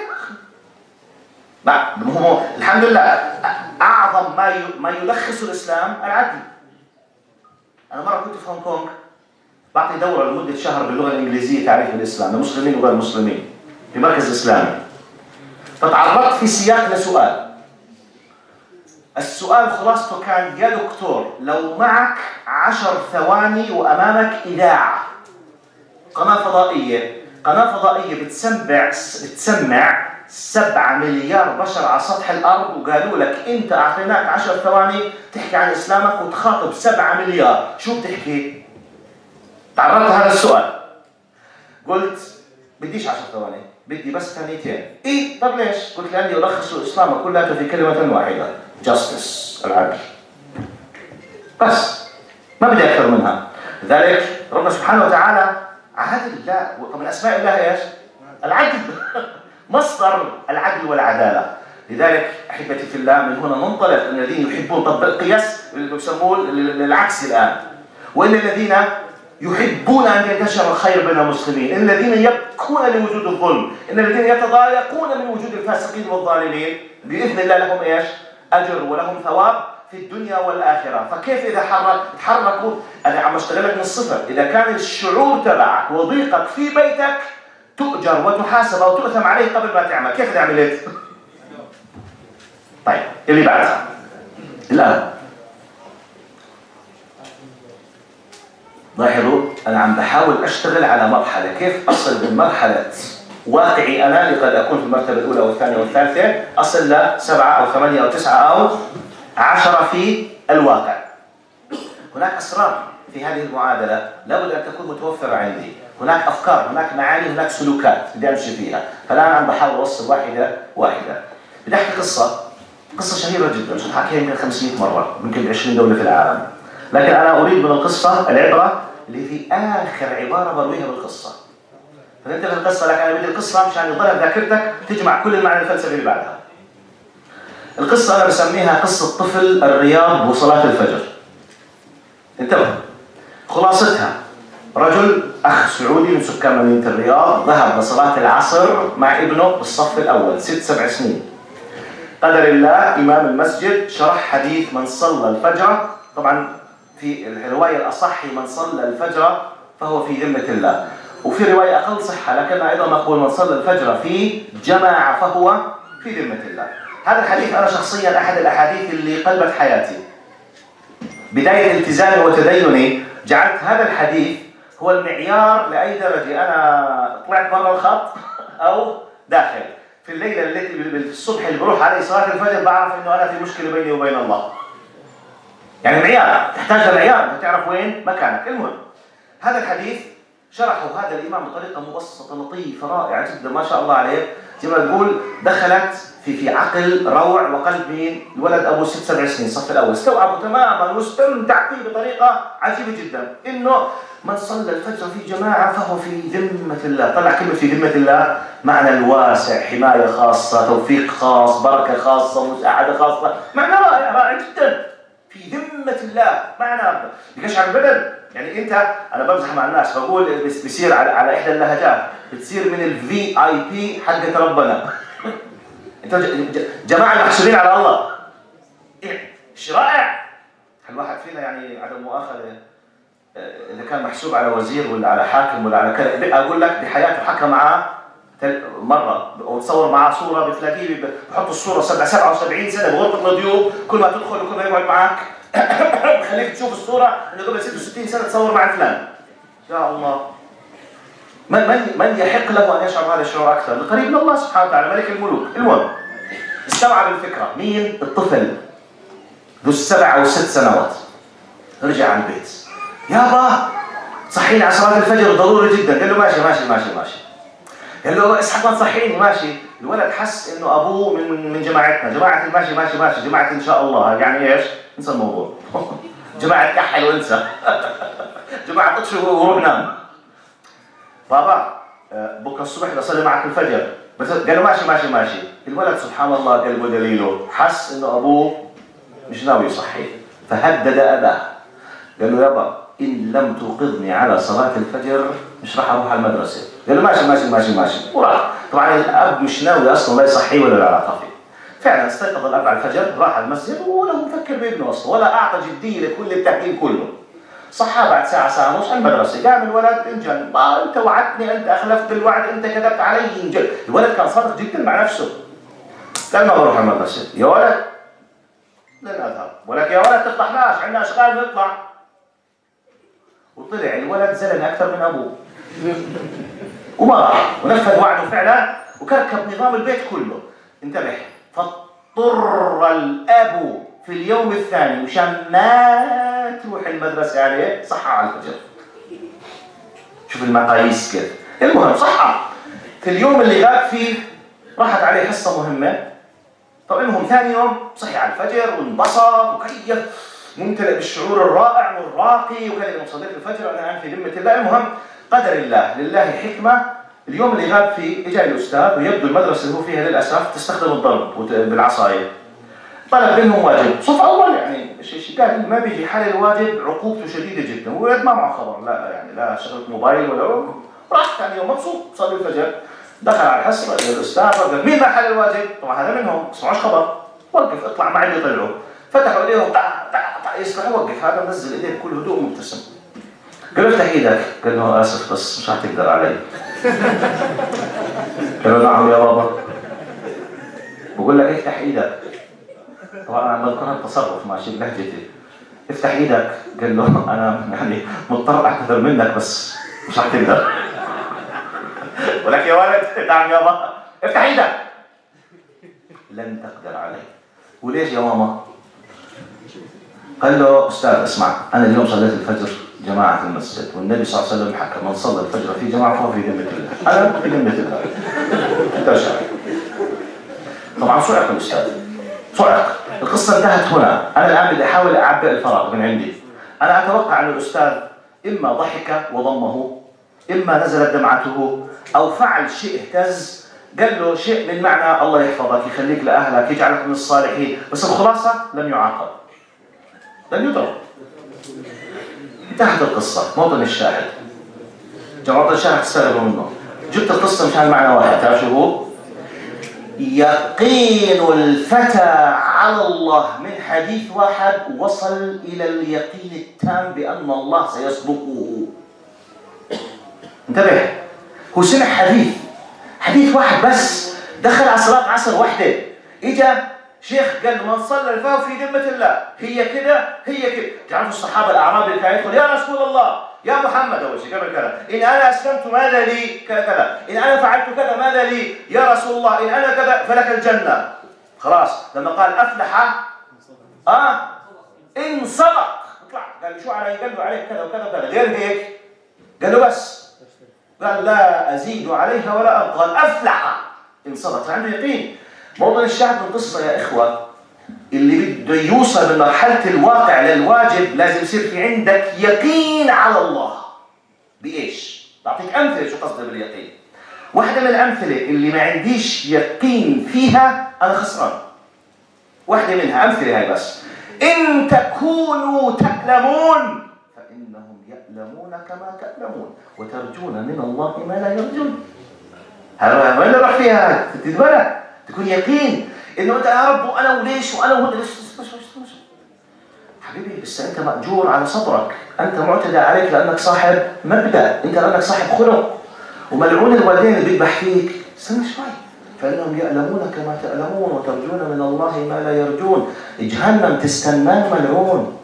هو الحمد لله أعظم ما يلخص الإسلام العدل. أنا مرة كنت في هونغ كونغ بعطي دورة لمدة شهر باللغة الإنجليزية تعريف الإسلام للمسلمين وغير المسلمين في مركز إسلامي. فتعرضت في سياق لسؤال. السؤال خلاصته كان: يا دكتور، لو معك 10 ثواني وأمامك إذاعة، قناة فضائية بتسمع 7 مليار بشر على سطح الأرض، وقالوا لك أنت أعطيناك 10 ثواني تحكي عن إسلامك وتخاطب 7 مليار، شو بتحكي؟ تعرضت هذا السؤال. قلت بديش 10 ثواني، بدي بس ثانيتين. إيه؟ طب ليش؟ قلت لأني ألخص الإسلام كلها في كلمة واحدة: justice، العدل. بس ما بدي أكثر منها. لذلك ربنا سبحانه وتعالى عادل. لا، ومن أسماء الله إيش؟ العدل. مصدر العدل والعدالة. لذلك أحبتي في الله، من هنا ننطلق أن الذين يحبون تطبيق القياس اللي يسموه العكس الآن، وإن الذين يحبون أن ينتشر الخير بين المسلمين، إن الذين يبكون لوجود الظلم، إن الذين يتضايقون من وجود الفاسقين والظالمين، بإذن الله لهم إيش؟ أجر ولهم ثواب في الدنيا والآخرة. فكيف إذا تحركوا؟ أنا عم أشتغلك من الصفر. إذا كان الشعور تبعك وضيقك في بيتك تؤجر وتحاسب أو تؤثم عليه قبل ما تعمل، كيف تعمل؟ طيب، اللي بعدها الآن لاحظوا، أنا عم بحاول أشتغل على مرحلة كيف أصل من مرحلة واقعي أنا اللي قد أكون في المرتبة الأولى والثانية والثالثة، أصل ل 7 أو 8 أو 9 أو 10 في الواقع. هناك أسرار في هذه المعادلة لابد أن تكون متوفرة عندي. هناك أفكار، هناك معاني، هناك سلوكات بدي أمشي فيها. فالآن عم بحاول أوصل واحدة. بدي أحكي قصة شهيرة جدا، مش حكيها يمكن 500 مرة، يمكن ب 20 دولة في العالم. لكن أنا أريد من القصة العبرة اللي في آخر عبارة برويها بالقصة. فأنت في القصة، لكن أنا بدي القصة مشان يضلها بذاكرتك تجمع كل المعنى الفلسفي اللي بعدها. القصة أنا بسميها قصة طفل الرياض وصلاة الفجر. انتبه، خلاصتها: رجل أخ سعودي من سكان مدينة الرياض ذهب لصلاة العصر مع ابنه بالصف الأول 6-7 سنين. قدر الله إمام المسجد شرح حديث من صلى الفجر. طبعا في الرواية الأصح من صلى الفجر فهو في ذمة الله، وفي رواية أقل صحة لكنها أيضا مقبول: من صلى الفجر في جماعة فهو في ذمة الله. هذا الحديث أنا شخصيا أحد الأحاديث اللي قلبت حياتي. بداية التزامي وتديني جعلت هذا الحديث هو المعيار لأي درجة أنا طلعت برا الخط أو داخل. في الليلة التي الصبح اللي بروح عليه صلاة الفجر بعرف إنه أنا في مشكلة بيني وبين الله. يعني معيار، تحتاج لمعيار تعرف وين مكانك. المهم، هذا الحديث شرحه هذا الإمام بطريقة مبسطة لطيفة رائعة جدا ما شاء الله عليه. زي ما تقول دخلت في عقل روع وقلب مين؟ الولد أبو 6-7 سنين الصف الأول، استوعبوا تماما واستمتع فيه بطريقة عجيبة جدا. إنه من صلى الفجر في جماعة فهو في ذمة الله. طلع كلمة في ذمة الله معنى الواسع، حماية خاصة، توفيق خاص، بركة خاصة، مساعدة خاصة. معنى رائع جدا. في ذمة الله، معنى بقشعر البدن. يعني أنا بمزح مع الناس بقول بيصير على إحدى اللهجات بتصير من الVIP حقة ربنا. أنت جماعة محسوبين على الله. إيش رائع. الواحد فينا يعني عدم مؤاخذة إذا كان محسوب على وزير ولا على حاكم ولا على كذا، أقول لك بحياته حكى معاه مرة وتصور معاه صورة بتلاقيه بحط الصورة 77 سنة بغرفة الضيوف، كل ما تدخل وكل ما يقعد معك بخليك تشوف الصورة إنه قبل 66 سنة تصور مع فلان. يا الله، من يحق له أن يشعر هذا الشعور أكثر؟ القريب من الله سبحانه وتعالى ملك الملوك. المهم، استوعب الفكرة. مين؟ الطفل ذو 7 أو 6 سنوات رجع على البيت، يابا صحيني على صلاة الفجر ضروري جدا. قال له ماشي ماشي ماشي ماشي. قال له اسحب ما تصحيني ماشي. الولد حس انه ابوه من جماعتنا، جماعة الماشي ماشي ماشي، جماعة ان شاء الله، يعني ايش؟ انسى الموضوع. جماعة كحل وانسى. جماعة اطفي وروح نام. بابا بكره الصبح بصلي معك الفجر. بس قال له ماشي ماشي ماشي. الولد سبحان الله قلبه دليله، حس انه ابوه مش ناوي يصحي، فهدد اباه. قال له يابا ان لم توقظني على صلاة الفجر مش راح اروح على المدرسة. قال له ماشي ماشي ماشي ماشي وراح. طبعا الاب مش ناوي اصلا لا يصحيه ولا لا علاقه فيه. فعلا استيقظ الاب على الفجر، راح على المسجد ولا مفكر بابنه اصلا، ولا اعطى جديه لكل التحكيم كله. صحى بعد ساعه ساعه ونص على المدرسه، قام الولد انجن، انت وعدتني، انت اخلفت الوعد، انت كذبت علي، انجن. الولد كان صادق جدا مع نفسه. قال ما بروح على المدرسه. يا ولد لن اذهب. ولكن يا ولد تفضحناش، عندنا اشغال نطلع. وطلع الولد زلمه اكثر من ابوه. وما راح ونفذ وعده فعلا وكركب نظام البيت كله. انتبه، فاضطر الاب في اليوم الثاني مشان ما تروح المدرسه عليه صحى على الفجر. شوف المقاييس كيف. المهم صحى في اليوم اللي غاب فيه، راحت عليه حصه مهمه. طب المهم ثاني يوم صحي على الفجر وانبسط وكيف، ممتلئ بالشعور الرائع والراقي، وكان يوم صليت الفجر وانا الان في ذمه الله. المهم قدر الله، لله حكمه. اليوم اللي غاب فيه اجى الاستاذ، ويبدو المدرسه اللي هو فيها للاسف تستخدم الضرب بالعصايه. طلب منهم واجب صف اول، يعني قال ما بيجي حل الواجب عقوبته شديده جدا، والولد ما معه خبر، لا يعني لا شغله موبايل ولا. راح ثاني يوم مبسوط صلي الفجر، دخل على الحصه الاستاذ وقف مين ما حل الواجب؟ طبعا هذا منهم ما سمعوش خبر. وقف اطلع معي اللي طلعوا، فتحوا ايديهم يسمع، وقف هذا منزل ايديه بكل هدوء مبتسم. قال له افتح ايدك. قال له اسف بس مش هتقدر علي. قال له نعم يا بابا. بقول لك افتح ايدك. طبعا انا بذكر التصرف ماشي بلهجتي. افتح ايدك. قال له انا يعني مضطر اعتذر منك بس مش هتقدر. ولك يا ولد نعم يا بابا افتح ايدك. لن تقدر علي. وليش يا ماما؟ قال له استاذ اسمع، انا اليوم صليت الفجر جماعه في المسجد، والنبي صلى الله عليه وسلم حكى من صلى الفجر في جماعه فهو في ذمه الله، انا في ذمه الله. انت ايش رايك؟ طبعا صعق الاستاذ، صعق. القصه انتهت هنا. انا الان بدي احاول اعبئ الفراغ من عندي. انا اتوقع ان الاستاذ اما ضحك وضمه، اما نزلت دمعته، او فعل شيء اهتز، قال له شيء من معنى الله يحفظك، يخليك لاهلك، يجعلك من الصالحين، بس الخلاصه لم يعاقب، لم يضرب. انتهت القصه. موطن الشاهد، موطن الشاهد تستغربوا منه. جبت القصه مشان معنى واحد، تعرف شو هو؟ يقين الفتى على الله من حديث واحد وصل الى اليقين التام بان الله سيسبقه. انتبه، هو سمع حديث واحد بس، دخل على صلاة عصر وحده، اجا شيخ قال له من صلى الفجر في ذمة الله، هي كده هي كده. تعرفوا الصحابة الأعرابي اللي كان يدخل يا رسول الله يا محمد، أول شيء قبل كذا إن أنا أسلمت ماذا لي كذا، إن أنا فعلت كذا ماذا لي يا رسول الله، إن أنا كذا فلك الجنة. خلاص لما قال أفلح إن صدق اطلع، قال شو علي؟ قال له عليك كذا وكذا وكذا، غير هيك قال له بس، قال لا أزيد عليها ولا أنقص، قال أفلح إن صدق، عنده يقين. موضوع الشاهد من القصة يا إخوة، اللي بده يوصل من مرحلة الواقع للواجب لازم يصير في عندك يقين على الله. بإيش؟ بعطيك أمثلة شو قصدي باليقين. واحدة من الأمثلة اللي ما عنديش يقين فيها أنا خسران. واحدة منها أمثلة هاي بس. إن تكونوا تألمون فإنهم يألمون كما تألمون وترجون من الله ما لا يرجون. هذا وين راح فيها؟ تتبلى تكون يقين انه انت يا رب وانا وليش وانا حبيبي، بس انت ماجور على صبرك، انت معتدى عليك لانك صاحب مبدا، انت لانك صاحب خلق، وملعون الوالدين اللي بيذبح فيك. استنى شوي، فانهم يألمون كما تألمون وترجون من الله ما لا يرجون. جهنم تستناك ملعون.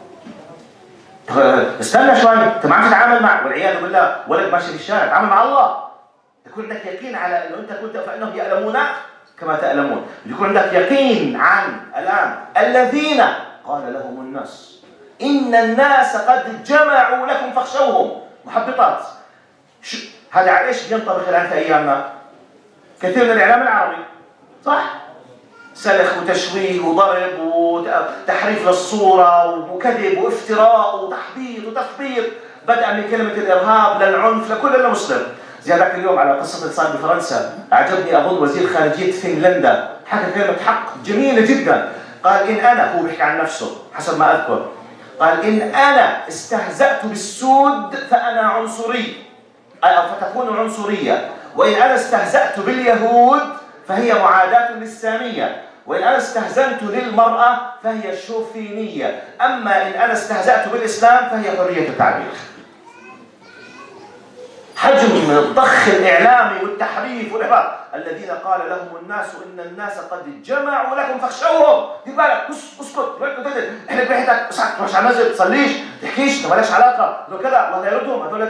استنى شوي، انت ما عم تتعامل مع والعياذ بالله ولد ماشي في الشارع، تعامل مع الله. يكون عندك يقين على انه انت كنت فانهم يألمون كما تألمون. يكون عندك يقين عن الآن الذين قال لهم الناس إن الناس قد جمعوا لكم فاخشوهم. محبطات. هذا على إيش ينطبق الآن في أيامنا؟ كثير من الإعلام العربي، صح؟ سلخ وتشويه وضرب وتحريف للصورة وكذب وافتراء وتحبيط وتثبيط، بدءا من كلمة الإرهاب للعنف لكل المسلم. زي هذاك اليوم على قصة اللي صار بفرنسا، أعجبني أظن وزير خارجية فنلندا حكى كلمة حق جميلة جدا. قال إن أنا، هو بيحكي عن نفسه حسب ما أذكر، قال إن أنا استهزأت بالسود فأنا عنصري أو فتكون عنصرية، وإن أنا استهزأت باليهود فهي معاداة للسامية، وإن أنا استهزنت للمرأة فهي الشوفينية، أما إن أنا استهزأت بالإسلام فهي حرية التعبير. حجم الضخ الإعلامي والتحريف والإحباط. الذين قال لهم الناس إن الناس قد جمعوا لكم فاخشوهم. دي بالك، اسكت، احنا بحياتك تروحش على المسجد، تصليش، تحكيش، ما لهاش علاقة، هذول كذا، الله لا يردهم، هذول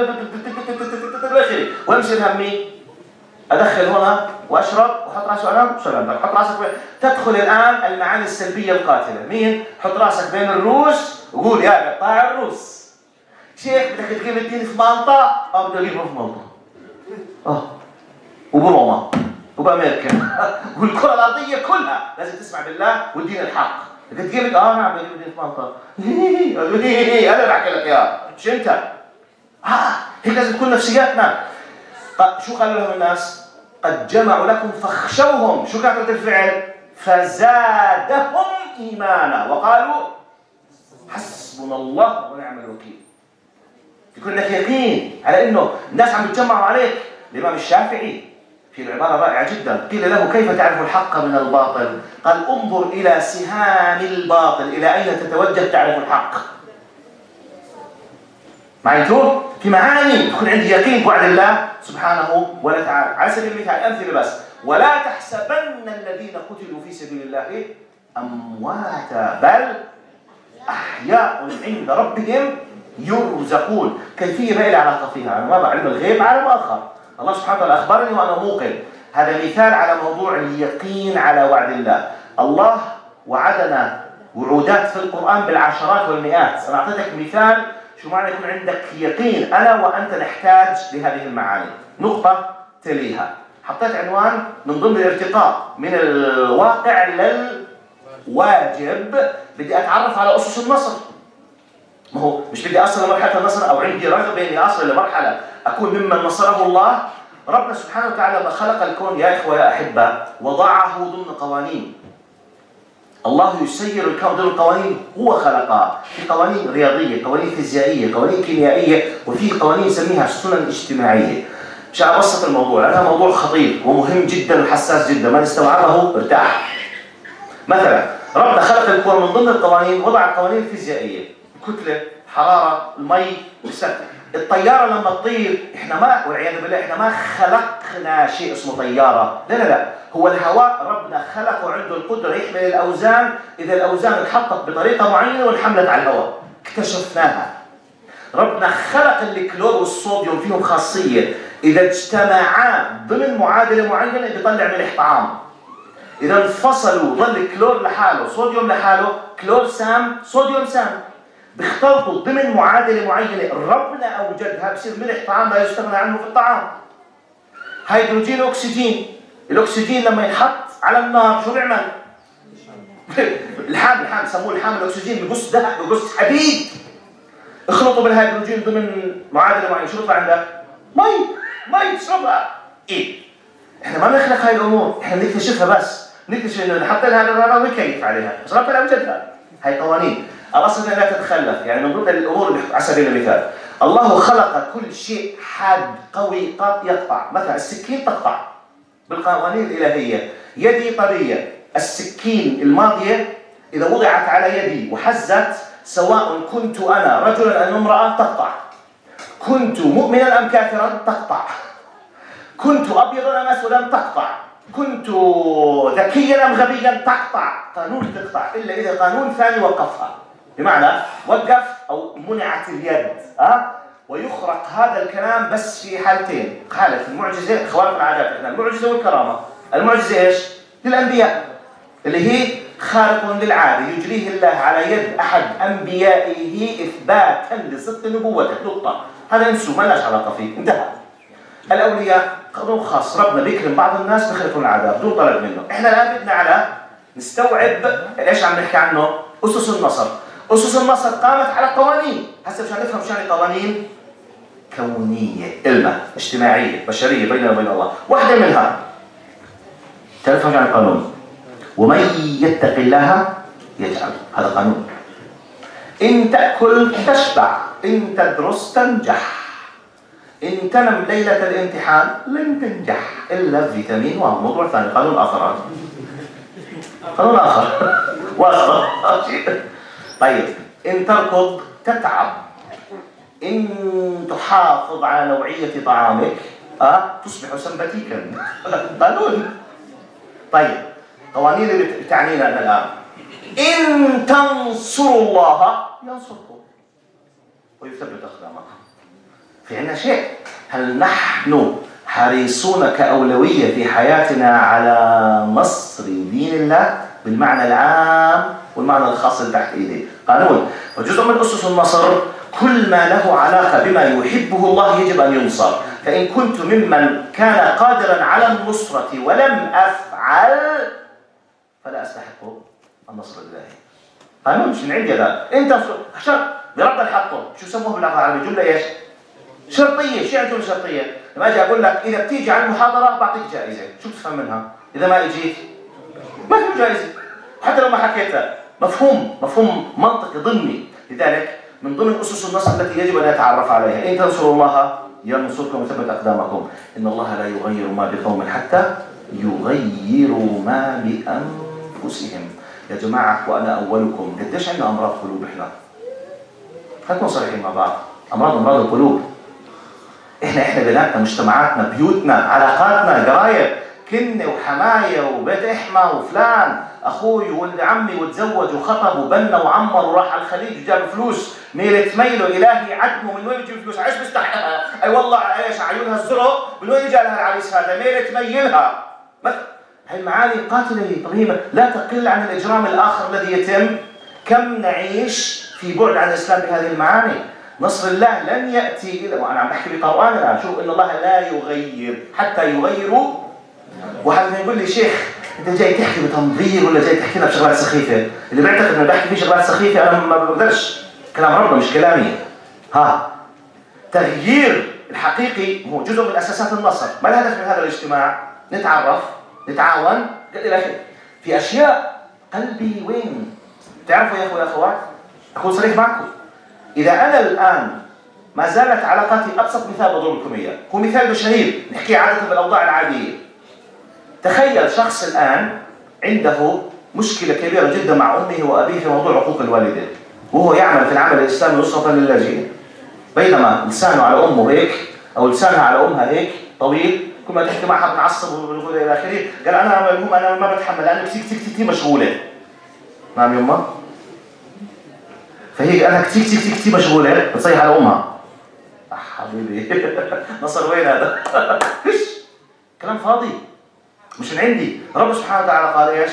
كذا، وامشي الهمي. أدخل هنا وأشرب وحط راسي وأنام، سلام، حط راسك تدخل الآن المعاني السلبية القاتلة. مين؟ حط راسك بين الروس وقول يا قطاع الروس. شيخ بدك تجيب الدين في مالطا؟ بدي أجيبه في مالطا. وبروما وبأمريكا والكرة الأرضية كلها لازم تسمع بالله والدين الحق. بدك تجيب نعم بدي أجيب الدين في مالطا. أنا اللي بحكي لك إياه، مش أنت. هيك لازم تكون نفسياتنا. شو قال لهم الناس؟ قد جمعوا لكم فاخشوهم. شو كانت رد الفعل؟ فزادهم إيمانا وقالوا حسبنا الله ونعم الوكيل. يكون لك يقين على انه الناس عم يتجمعوا عليك. الامام الشافعي في عباره رائعه جدا، قيل له كيف تعرف الحق من الباطل؟ قال انظر الى سهام الباطل، الى اين تتوجه تعرف الحق. معناته في معاني تكون عندي يقين بوعد الله سبحانه وتعالى. على سبيل المثال امثله بس، ولا تحسبن الذين قتلوا في سبيل الله امواتا بل احياء عند ربهم يرزقون. كيفية ما لها علاقة فيها، أنا ما بعلم الغيب عالم آخر. الله سبحانه وتعالى أخبرني وأنا موقن. هذا مثال على موضوع اليقين على وعد الله. الله وعدنا وعودات في القرآن بالعشرات والمئات. أنا أعطيتك مثال شو معنى يكون عندك يقين. أنا وأنت نحتاج لهذه المعاني. نقطة تليها. حطيت عنوان من ضمن الارتقاء من الواقع للواجب. بدي أتعرف على أسس النصر. ما هو مش بدي أصل لمرحلة النصر أو عندي رغبة إني أصل لمرحلة أكون ممن نصره الله. ربنا سبحانه وتعالى لما خلق الكون يا إخوة يا أحبة وضعه ضمن قوانين. الله يسير الكون ضمن قوانين هو خلقها. في قوانين رياضية، قوانين فيزيائية، قوانين كيميائية، وفي قوانين نسميها السنن الاجتماعية. مشان أبسط الموضوع، هذا موضوع خطير ومهم جدا وحساس جدا، من استوعبه ارتاح. مثلا ربنا خلق الكون من ضمن القوانين وضع القوانين الفيزيائية، كتلة، حرارة، المي، والسد. الطيارة لما تطير احنا ما والعياذ بالله احنا ما خلقنا شيء اسمه طيارة، لا، هو الهواء ربنا خلقه عنده القدرة يحمل الأوزان، إذا الأوزان انحطت بطريقة معينة وانحملت على الهواء، اكتشفناها. ربنا خلق الكلور والصوديوم فيهم خاصية، إذا اجتمعا ضمن معادلة معينة بيطلع ملح طعام. إذا انفصلوا ظل الكلور لحاله، صوديوم لحاله، كلور سام، صوديوم سام. بيختلطوا ضمن معادله معينه ربنا اوجدها، بصير ملح طعام لا يستغنى عنه في الطعام. هيدروجين واكسجين، الاكسجين لما ينحط على النار شو بيعمل؟ الحامل بسموه الحامل الاكسجين، بقص ذهب بقص حديد. اخلطوا بالهيدروجين ضمن معادله معينه، شو بيطلع عندك؟ مي تشربها. ايه؟ احنا ما بنخلق هاي الامور، احنا بنكتشفها بس، نكتشف انه نحط لها هذا ونكيف عليها، بس ربنا اوجدها. هاي قوانين. الأصل لا تتخلف، يعني من ضمن الأمور على سبيل المثال الله خلق كل شيء حاد قوي يقطع. مثلا السكين تقطع بالقوانين الإلهية. يدي طرية، السكين الماضية إذا وضعت على يدي وحزت سواء كنت أنا رجلا أم امرأة تقطع، كنت مؤمنا أم كافرا تقطع، كنت أبيضا أم أسودا تقطع، كنت ذكيا أم غبيا تقطع. قانون تقطع إلا إذا قانون ثاني وقفها، بمعنى وقف أو منعت اليد. ويخرق هذا الكلام بس في حالتين، حالة المعجزة خوارق العادات، احنا المعجزة والكرامة. المعجزة ايش؟ للأنبياء اللي هي خارق للعادة يجريه الله على يد أحد أنبيائه إثباتا لصدق نبوته، نقطة. هذا انسوا، ما لناش علاقة فيه، انتهى. الأولياء قانون خاص، ربنا بيكرم بعض الناس بخلق العذاب بدون طلب منه. احنا الآن بدنا على نستوعب ايش عم نحكي عنه؟ أسس النصر. أسس النصر قامت على قوانين، هسه مشان نفهم شو يعني قوانين كونية، علمة اجتماعية بشرية بيننا وبين الله. واحدة منها تعرفها شو يعني قانون؟ ومن يتق الله يجعل، هذا قانون. إن تأكل تشبع، إن تدرس تنجح، إن تنم ليلة الامتحان لن تنجح إلا الفيتامين. وهو موضوع ثاني، قانون آخر، قانون آخر واضح. طيب، إن تركض تتعب، إن تحافظ على نوعية طعامك تصبح سمباتيكا. قانون. طيب، قوانين اللي بتعنينا الآن، إن تنصروا الله ينصركم ويثبت أقدامكم. في عندنا شيء، هل نحن حريصون كأولوية في حياتنا على نصر دين الله بالمعنى العام والمعنى الخاص اللي تحت إيديه؟ قانون. وجزء من أسس النصر كل ما له علاقة بما يحبه الله يجب أن ينصر. فإن كنت ممن كان قادرا على النصرة ولم أفعل فلا أستحق النصر الإلهي. قانون مش من عندي هذا. أنت شرط برد الحقه، شو سموه باللغة العربية؟ جملة إيش؟ شرطية. شو يعني جملة شرطية؟ لما أجي أقول لك إذا بتيجي على المحاضرة بعطيك جائزة، شو بتفهم منها؟ إذا ما إجيت ما في جائزة، حتى لو ما حكيتها. مفهوم منطقي ضمني. لذلك من ضمن أسس النصر التي يجب أن نتعرف عليها، إن تنصروا الله ينصركم ويثبت أقدامكم. إن الله لا يغير ما بقوم حتى يغيروا ما بأنفسهم. يا جماعة، وأنا أولكم، قديش عندنا أمراض قلوب إحنا؟ خلينا نكون صريحين مع بعض. أمراض القلوب. إحنا بلادنا، مجتمعاتنا، بيوتنا، علاقاتنا، قرايب، كنة وحماية وبيت إحمى وفلان أخوي وولد عمي وتزوج وخطب وبنى وعمر وراح على الخليج وجاب فلوس، ميلة إلهي عدمه. من وين بيجيب فلوس؟ عايش بيستحقها؟ أي والله إيش عيونها الزرق، من وين إجا لها العريس هذا؟ ميلة ميلها. هاي المعاني قاتلة طبيعية، لا تقل عن الإجرام الآخر الذي يتم. كم نعيش في بعد عن الإسلام بهذه المعاني. نصر الله لن يأتي إلا، وأنا عم بحكي بقرآن الآن، شوف إن الله لا يغير حتى يغيروا. وهذا يقول لي شيخ أنت جاي تحكي بتنظير ولا جاي تحكي لنا بشغلات سخيفة؟ اللي بيعتقد إنه بحكي فيه شغلات سخيفة أنا ما بقدرش، كلام ربنا مش كلامي. تغيير الحقيقي هو جزء من أساسات النصر. ما الهدف من هذا الاجتماع؟ نتعرف، نتعاون إلى آخره. في أشياء قلبي وين؟ تعرفوا يا أخوة يا أخوات، أكون صريح معكم، إذا أنا الآن ما زالت علاقاتي، أبسط مثال بضرب لكم إياه، هو مثال شهير نحكي عادة بالأوضاع العادية. تخيل شخص الآن عنده مشكلة كبيرة جدا مع أمه وأبيه في موضوع عقوق الوالدين، وهو يعمل في العمل الإسلامي نصرة للاجئين، بينما لسانه على أمه هيك أو لسانها على أمها هيك طويل، كل ما تحكي معها بتعصب وبتقول إلى آخره. قال أنا ما بتحمل لأنه كثير مشغولة. نعم يما؟ فهي أنا كثير مشغولة، بتصيح على أمها. حبيبي نصر وين هذا؟ فيش، كلام فاضي مش من عندي. رب سبحانه وتعالى قال إيش؟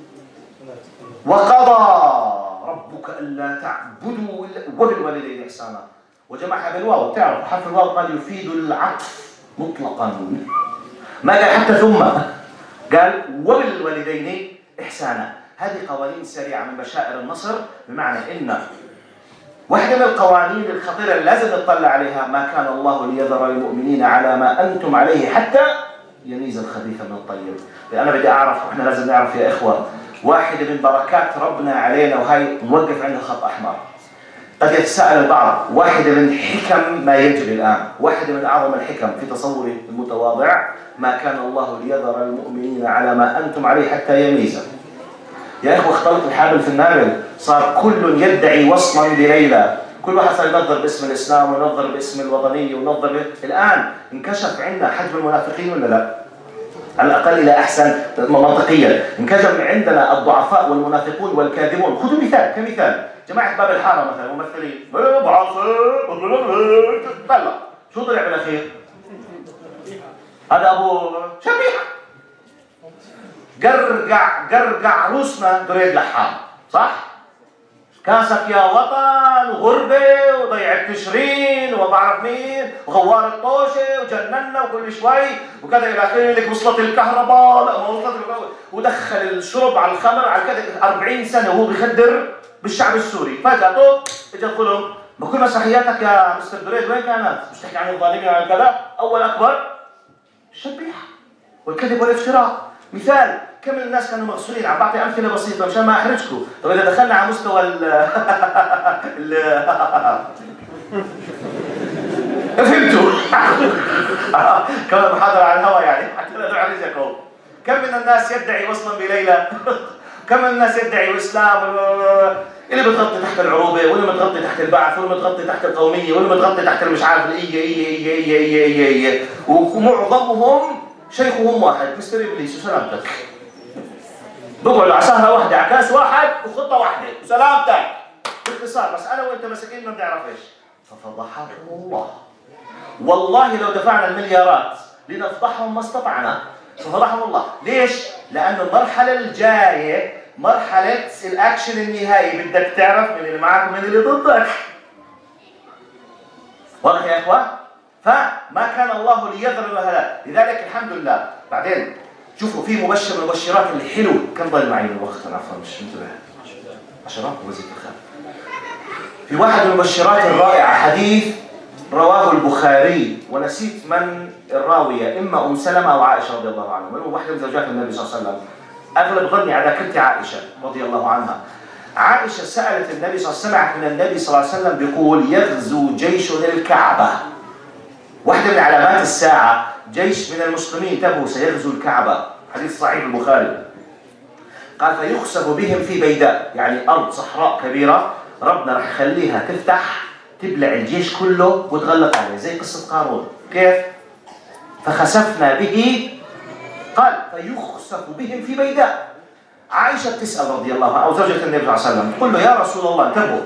وقضى ربك ألا تعبدوا وبالوالدين إحسانا، وجمعها بالواو. تعرف حرف الواو قال يفيد العطف مطلقا، ما قال حتى ثم، قال وبالوالدين إحسانا. هذه قوانين سريعة من بشائر النصر، بمعنى إن واحدة من القوانين الخطيرة اللي لازم نطلع عليها، ما كان الله ليذر المؤمنين على ما أنتم عليه حتى يميز الخبيث من الطيب. أنا بدي أعرف، وإحنا لازم نعرف يا إخوة، واحدة من بركات ربنا علينا، وهي موقف عندها خط أحمر. قد يتساءل البعض، واحدة من حكم ما يجري الآن، واحدة من أعظم الحكم في تصوري المتواضع، ما كان الله ليذر المؤمنين على ما أنتم عليه حتى يميز. يا إخوة، اختلط الحابل في النابل، صار كل يدعي وصما بليلى، كل واحد صار ينظر باسم الإسلام وينظر باسم الوطنية وينظر الآن انكشف عندنا حجم المنافقين ولا لا؟ على الأقل إلى أحسن منطقيا، انكشف عندنا الضعفاء والمنافقون والكاذبون. خذوا مثال كمثال، جماعة باب الحارة مثلا، ممثلين طلع، شو طلع بالأخير؟ هذا أبو شبيحة. قرقع عروسنا دريد لحام، صح؟ كاسك يا وطن وغربة وضيع التشرين وما بعرف مين وغوار الطوشة وجننا وكل شوي وكذا إلى آخره، لك وصلت الكهرباء، لا ما وصلت الكهرباء، ودخل الشرب على الخمر على كذا 40 سنة وهو بيخدر بالشعب السوري، فجأة طوب اجى الظلم. بكل مسرحياتك يا مستر دريد وين كانت؟ مش تحكي عن الظالمين وعن كذا؟ أول أكبر الشبيحة والكذب والافتراء. مثال، كم من الناس كانوا مغسولين، عم بعطي أمثلة بسيطة مشان ما أحرجكم. طب إذا دخلنا على مستوى فهمتوا؟ كمان محاضرة على الهواء يعني حتى لا نحرجكم. كم من الناس يدعي وصلا بليلى؟ كم من الناس يدعي إسلام، اللي بتغطي تحت العروبة واللي متغطي تحت البعث واللي متغطي تحت القومية واللي متغطي تحت مش عارف الإيه ومعظمهم شيخهم واحد، مستر إبليس وسلامتك. بقعدوا على سهرة واحدة على كاس واحد وخطة واحدة وسلامتك. باختصار بس أنا وأنت مساكين ما بنعرفش. ففضحهم الله. والله لو دفعنا المليارات لنفضحهم ما استطعنا. ففضحهم الله. ليش؟ لأنه المرحلة الجاية مرحلة الأكشن النهائي، بدك تعرف من اللي معك ومن اللي ضدك. واضح يا إخوة؟ فما كان الله ليظلم هؤلاء، لذلك الحمد لله. بعدين شوفوا في مبشر من المبشرات اللي حلو، كم ضل معي من الوقت؟ أنا عفوا مش منتبه. 10 وزيد الخير. في واحد من المبشرات الرائعة، حديث رواه البخاري ونسيت من الراوية، إما أم سلمة أو عائشة رضي الله عنها، من واحدة من زوجات النبي صلى الله عليه وسلم. أغلب ظني على ذاكرتي عائشة رضي الله عنها. عائشة سألت النبي صلى الله عليه وسلم، سمعت من النبي صلى الله عليه وسلم بيقول يغزو جيش الكعبة. واحدة من علامات الساعة جيش من المسلمين انتبهوا سيغزو الكعبة، حديث صحيح البخاري. قال فيخسف بهم في بيداء، يعني أرض صحراء كبيرة ربنا رح يخليها تفتح تبلع الجيش كله وتغلق عليه، زي قصة قارون. كيف؟ فخسفنا به، قال فيخسف بهم في بيداء. عائشة بتسأل رضي الله عنها أو زوجة النبي صلى الله عليه وسلم تقول له يا رسول الله انتبهوا،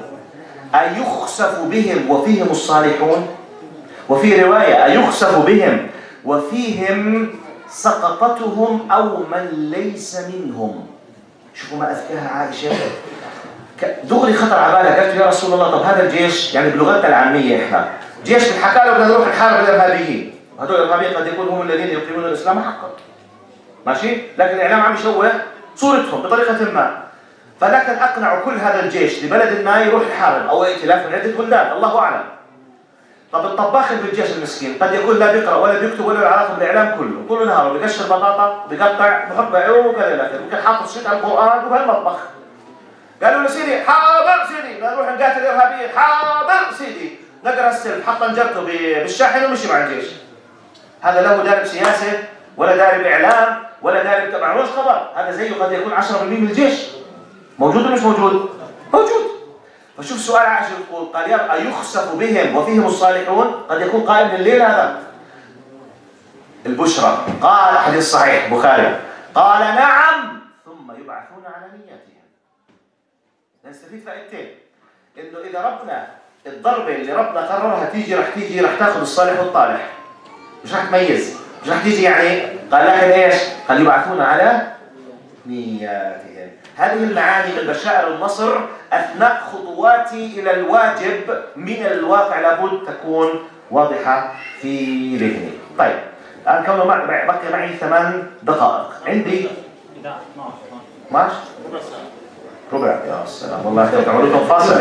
أيخسف بهم وفيهم الصالحون؟ وفي رواية أيخسف بهم وفيهم سقطتهم أو من ليس منهم. شوفوا ما أذكاها عائشة، دغري خطر على بالها، قالت يا رسول الله طب هذا الجيش يعني بلغتنا العامية احنا جيش بنحكى له بدنا نروح نحارب الإرهابيين، وهذول الإرهابيين قد يكونوا هم الذين يقيمون الإسلام حقا، ماشي؟ لكن الإعلام عم يشوه صورتهم بطريقة ما، فلكن أقنعوا كل هذا الجيش لبلد ما يروح يحارب أو ائتلاف من عدة بلدان، الله أعلم. طب الطباخ اللي بالجيش المسكين قد يكون لا بيقرأ ولا بيكتب ولا علاقة بالإعلام كله، طول نهاره بيقشر بطاطا بيقطع بحط بعيوب وكذا إلى آخره، ممكن حاطط شيء على القرآن وبهالمطبخ. قالوا له سيدي حاضر سيدي بدنا نروح نقاتل الإرهابيين، حاضر سيدي، نقرأ السلف حط نجرته بالشاحن ومشي مع الجيش. هذا له دارب سياسة ولا دارب إعلام ولا دارب تبع معلوش خبر، هذا زيه قد يكون 10% من الجيش. موجود ولا مش موجود؟ موجود. فشوف سؤال عائشة يقول قال يا أيخسف بهم وفيهم الصالحون؟ قد يكون قائم بالليل هذا. البشرى قال حديث صحيح بخاري قال نعم ثم يبعثون على نياتهم. نستفيد فائدتين، انه اذا ربنا الضربة اللي ربنا قررها تيجي رح تاخذ الصالح والطالح، مش رح تميز، مش رح تيجي يعني قال لكن ايش؟ قال يبعثون على نياتهم. هذه المعاني من بشائر النصر أثناء خطواتي إلى الواجب من الواقع لابد تكون واضحة في ذهني. طيب الآن كونه بقي معي 8 دقائق، عندي 12 ربع. يا سلام والله تعملوا فاصل.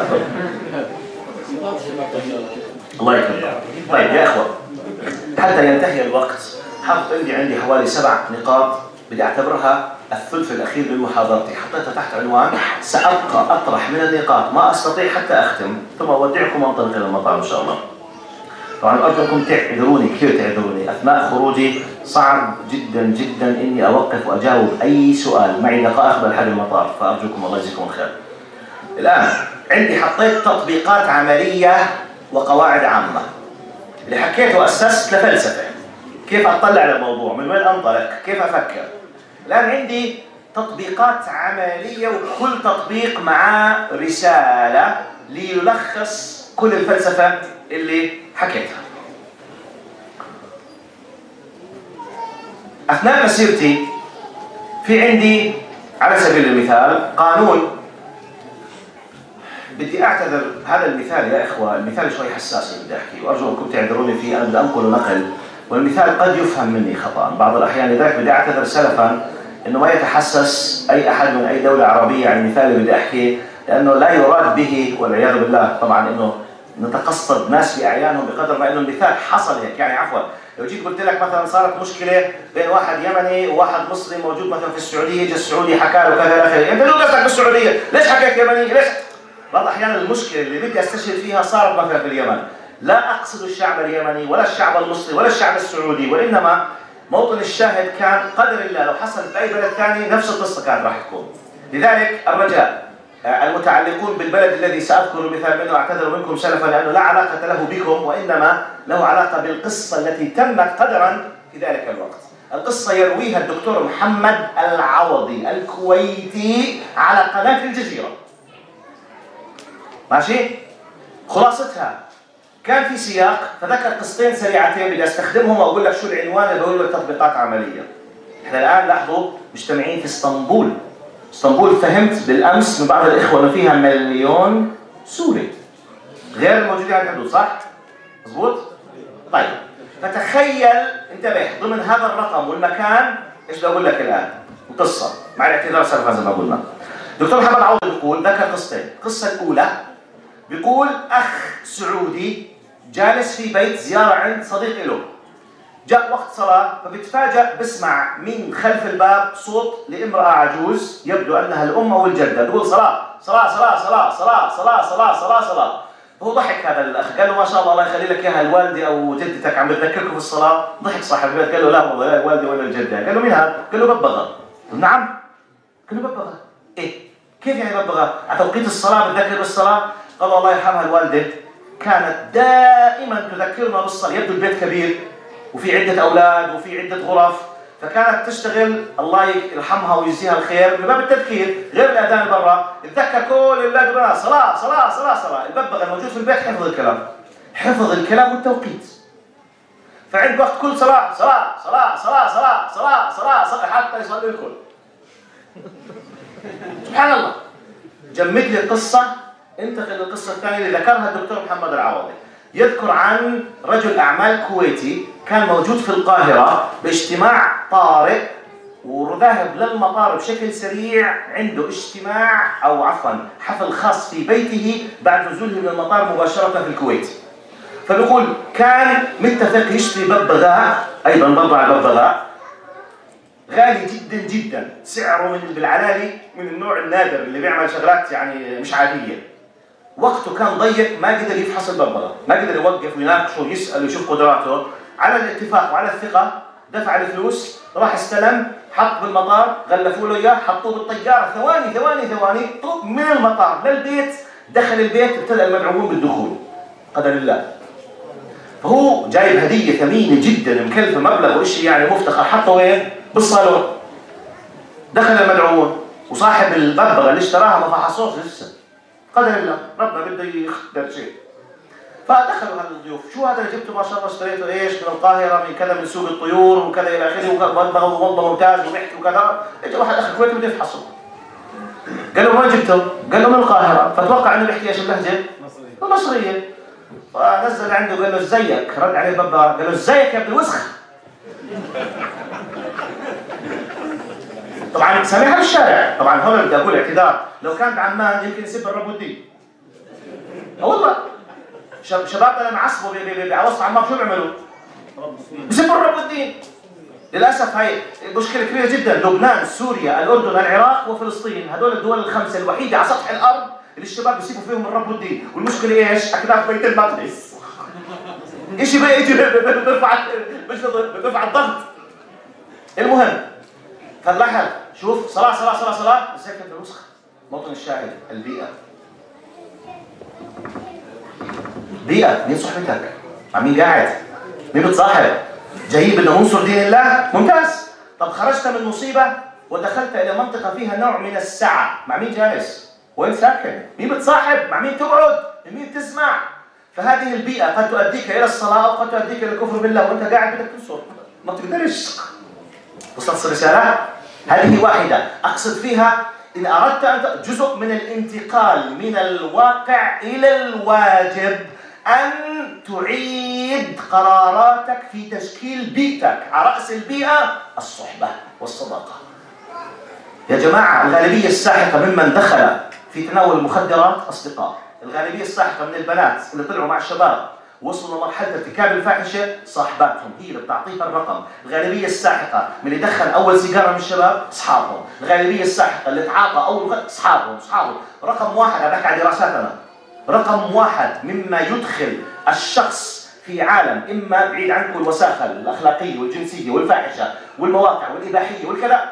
الله يكرمك. طيب يا إخوة حتى ينتهي الوقت حطيت عندي حوالي 7 نقاط بدي أعتبرها الثلث الأخير من محاضرتي، حطيتها تحت عنوان سأبقى أطرح من النقاط ما أستطيع حتى أختم، ثم أودعكم وأنطلق إلى المطار إن شاء الله. طبعا أرجوكم تعذروني، كثير تعذروني، أثناء خروجي صعب جدا جدا إني أوقف وأجاوب أي سؤال، معي دقائق لحد المطار، فأرجوكم الله يجزيكم الخير. الآن عندي حطيت تطبيقات عملية وقواعد عامة. اللي حكيته أسست لفلسفة، كيف أطلع على الموضوع، من وين أنطلق، كيف أفكر. الآن عندي تطبيقات عملية وكل تطبيق مع رسالة ليلخص كل الفلسفة اللي حكيتها. أثناء مسيرتي في عندي على سبيل المثال قانون، بدي اعتذر هذا المثال يا اخوه، المثال شوي حساس بدي احكي وارجو انكم تعذروني فيه، انا بدي انقل نقل والمثال قد يفهم مني خطا بعض الاحيان، لذلك بدي اعتذر سلفا انه ما يتحسس اي احد من اي دوله عربيه عن المثال اللي بدي احكيه، لانه لا يراد به والعياذ بالله طبعا انه نتقصد ناس باعيانهم بقدر ما انه المثال حصل هيك. يعني عفوا لو جيت قلت لك مثلا صارت مشكله بين واحد يمني وواحد مصري موجود مثلا في السعوديه، اجى السعودي حكى له كذا الى اخره، انت شو قصدك بالسعوديه؟ ليش حكيت يمني؟ ليش؟ بعض الاحيان المشكله اللي بدي استشهد فيها صارت مثلا في اليمن، لا اقصد الشعب اليمني ولا الشعب المصري ولا الشعب السعودي، وانما موطن الشاهد كان قدر الله لو حصل في اي بلد ثاني نفس القصه كانت راح تكون. لذلك الرجاء المتعلقون بالبلد الذي ساذكر المثال منه اعتذر منكم سلفا لانه لا علاقه له بكم وانما له علاقه بالقصه التي تمت قدرا في ذلك الوقت. القصه يرويها الدكتور محمد العوضي الكويتي على قناه الجزيره. ماشي؟ خلاصتها كان في سياق فذكر قصتين سريعتين بدي استخدمهم واقول لك شو العنوان اللي بقول لك تطبيقات عمليه. احنا الان لاحظوا مجتمعين في اسطنبول. اسطنبول فهمت بالامس من بعض الاخوه انه فيها مليون سوري غير الموجودين على الحدود، صح؟ مضبوط؟ طيب فتخيل انتبه ضمن هذا الرقم والمكان ايش بدي اقول لك الان؟ القصه مع الاعتذار سلفا زي ما قلنا. دكتور محمد العوضي بيقول ذكر قصتين، القصه الاولى بيقول اخ سعودي جالس في بيت زياره عند صديق له، جاء وقت صلاه فبتفاجأ بسمع من خلف الباب صوت لامراه عجوز يبدو انها الام او الجده تقول صلاه صلاه صلاه صلاه صلاه صلاه صلاه صلاه صلاه. هو ضحك هذا الاخ قال له ما شاء الله الله يخلي لك اياها الوالده او جدتك عم بتذكركم في الصلاه. ضحك صاحب البيت قال له لا والله لا الوالده ولا الجده. قال له مين هذا؟ قال له ببغاء. نعم؟ قال له ببغاء. ايه؟ كيف يعني ببغاء؟ على توقيت الصلاه بتذكر بالصلاه؟ قال الله يرحمها الوالده كانت دائما تذكرنا بالصلاه، يبدو البيت كبير وفي عده اولاد وفي عده غرف، فكانت تشتغل الله يرحمها ويجزيها الخير بباب التذكير غير الاذان برا، تتذكر كل الاولاد والبنات صلاه صلاه صلاه صلاه. الببغاء الموجود في البيت حفظ الكلام، حفظ الكلام والتوقيت. فعند وقت كل صلاه صلاه صلاه صلاه صلاه صلاه صلاه صلاه حتى يصلي الكل. سبحان الله. جمد لي القصه، انتقل للقصه الثانيه اللي ذكرها الدكتور محمد العوضي. يذكر عن رجل اعمال كويتي كان موجود في القاهره باجتماع طارئ وذاهب للمطار بشكل سريع، عنده اجتماع او عفوا حفل خاص في بيته بعد نزوله من المطار مباشره في الكويت. فبيقول كان متفق يشتري ببغاء ايضا برضه على ببغاء غالي جدا جدا، سعره من بالعلالي من النوع النادر اللي بيعمل شغلات يعني مش عاديه. وقته كان ضيق ما قدر يفحص الببغاء، ما قدر يوقف ويناقشه ويسال ويشوف قدراته. على الاتفاق وعلى الثقه دفع الفلوس، راح استلم، حط بالمطار، غلفوا له اياه، حطوه بالطياره ثواني طب من المطار للبيت، دخل البيت ابتدأ المدعوون بالدخول. قدر الله. فهو جايب هديه ثمينه جدا مكلفه مبلغ وشيء يعني مفتخر، حطه وين؟ بالصالون. دخل المدعوون وصاحب الببغاء اللي اشتراها ما فحصوش لسه. قدر الله، ربنا بده يقدر شيء. فدخلوا هذا الضيوف، شو هذا اللي جبته ما شاء الله اشتريته ايش؟ من القاهره من كذا من سوق الطيور وكذا الى اخره، وببغاء والله ممتاز وبيحكي وكذا. اجى واحد اخ كويتي بده يفحصه. قال له وين جبته؟ قال له من القاهره، فتوقع انه بيحكي ايش اللهجه؟ المصريه. فنزل عنده قال له ازيك؟ رد عليه الببغاء قال له ازيك يا ابن الوسخ؟ طبعا سامعها بالشارع، طبعا هون بدي اقول اعتذار، لو كان بعمان يمكن يسب الرب والدين. والله شبابنا لما عصبوا بعوسط عمان شو بيعملوا؟ بيسبوا الرب والدين. للاسف هاي مشكله كبيره جدا، لبنان، سوريا، الاردن، العراق وفلسطين، هذول الدول الخمسه الوحيده على سطح الارض اللي الشباب بيسيبوا فيهم الرب والدين، والمشكله ايش؟ اكناف بيت المقدس. شيء بقى يجي بيرفع الضغط. المهم فلاحظ شوف صلاه صلاه صلاه صلاه ازيك يا الوسخ؟ موطن الشاهد البيئه. بيئه، مين صحبتك؟ مع مين قاعد؟ مين بتصاحب؟ جايين بدنا ننصر دين الله؟ ممتاز. طب خرجت من مصيبه ودخلت الى منطقه فيها نوع من السعه، مع مين جالس؟ وين ساكن؟ مين بتصاحب؟ مع مين تقعد؟ مين بتسمع؟ فهذه البيئه قد تؤديك الى الصلاه وقد تؤديك الى الكفر بالله وانت قاعد بدك تنصر، ما بتقدرش. وصلت الرساله؟ هذه واحدة أقصد فيها إن أردت أن جزء من الانتقال من الواقع إلى الواجب أن تعيد قراراتك في تشكيل بيئتك. على رأس البيئة الصحبة والصداقة. يا جماعة الغالبية الساحقة ممن دخل في تناول المخدرات أصدقاء. الغالبية الساحقة من البنات اللي طلعوا مع الشباب وصلوا لمرحلة ارتكاب الفاحشة صاحباتهم هي اللي بتعطيها الرقم. الغالبية الساحقة من اللي دخل أول سيجارة من الشباب أصحابهم. الغالبية الساحقة اللي تعاطى أول أصحابهم. رقم واحد، أنا بحكي عن دراساتنا، رقم واحد مما يدخل الشخص في عالم إما بعيد عنكم الوساخة الأخلاقية والجنسية والفاحشة والمواقع والإباحية والكلام،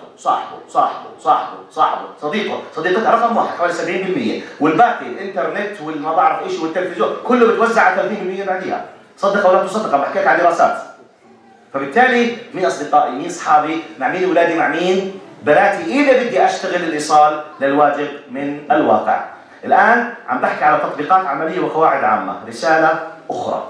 صاحبه صديقته رقم واحد حوالي 70%، والباقي الإنترنت والما بعرف إيش والتلفزيون كله بتوزع على 30% بعديها. صدق أو لا تصدق، أنا بحكيك عن دراسات. فبالتالي مين أصدقائي، مين أصحابي، مع مين أولادي، مع مين بناتي، إذا بدي أشتغل الإيصال للواجب من الواقع. الآن عم بحكي على تطبيقات عملية وقواعد عامة. رسالة أخرى.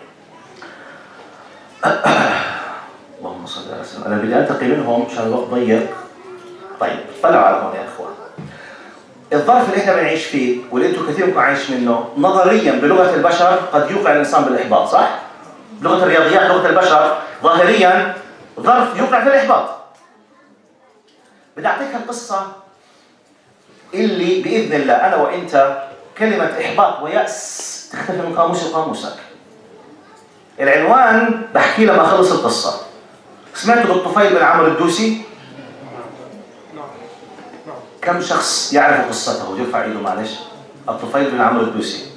اللهم صل على سيدنا. أنا بدي أنتقي منهم عشان الوقت ضيق. طيب طلعوا على هون يا إخوان. الظرف اللي إحنا بنعيش فيه واللي أنتم كثيركم عايش منه نظرياً بلغة البشر قد يوقع الإنسان بالإحباط، صح؟ بلغة الرياضيات، لغة البشر ظاهرياً ظرف يوقع في الإحباط. بدي أعطيك القصة اللي بإذن الله أنا وإنت كلمة إحباط ويأس تختفي من قاموسي وقاموسك. العنوان بحكي لما أخلص القصة. سمعتوا بالطفيل بن عمرو الدوسي؟ كم شخص يعرف قصته؟ يرفع ايده معلش. الطفيل بن عمرو الدوسي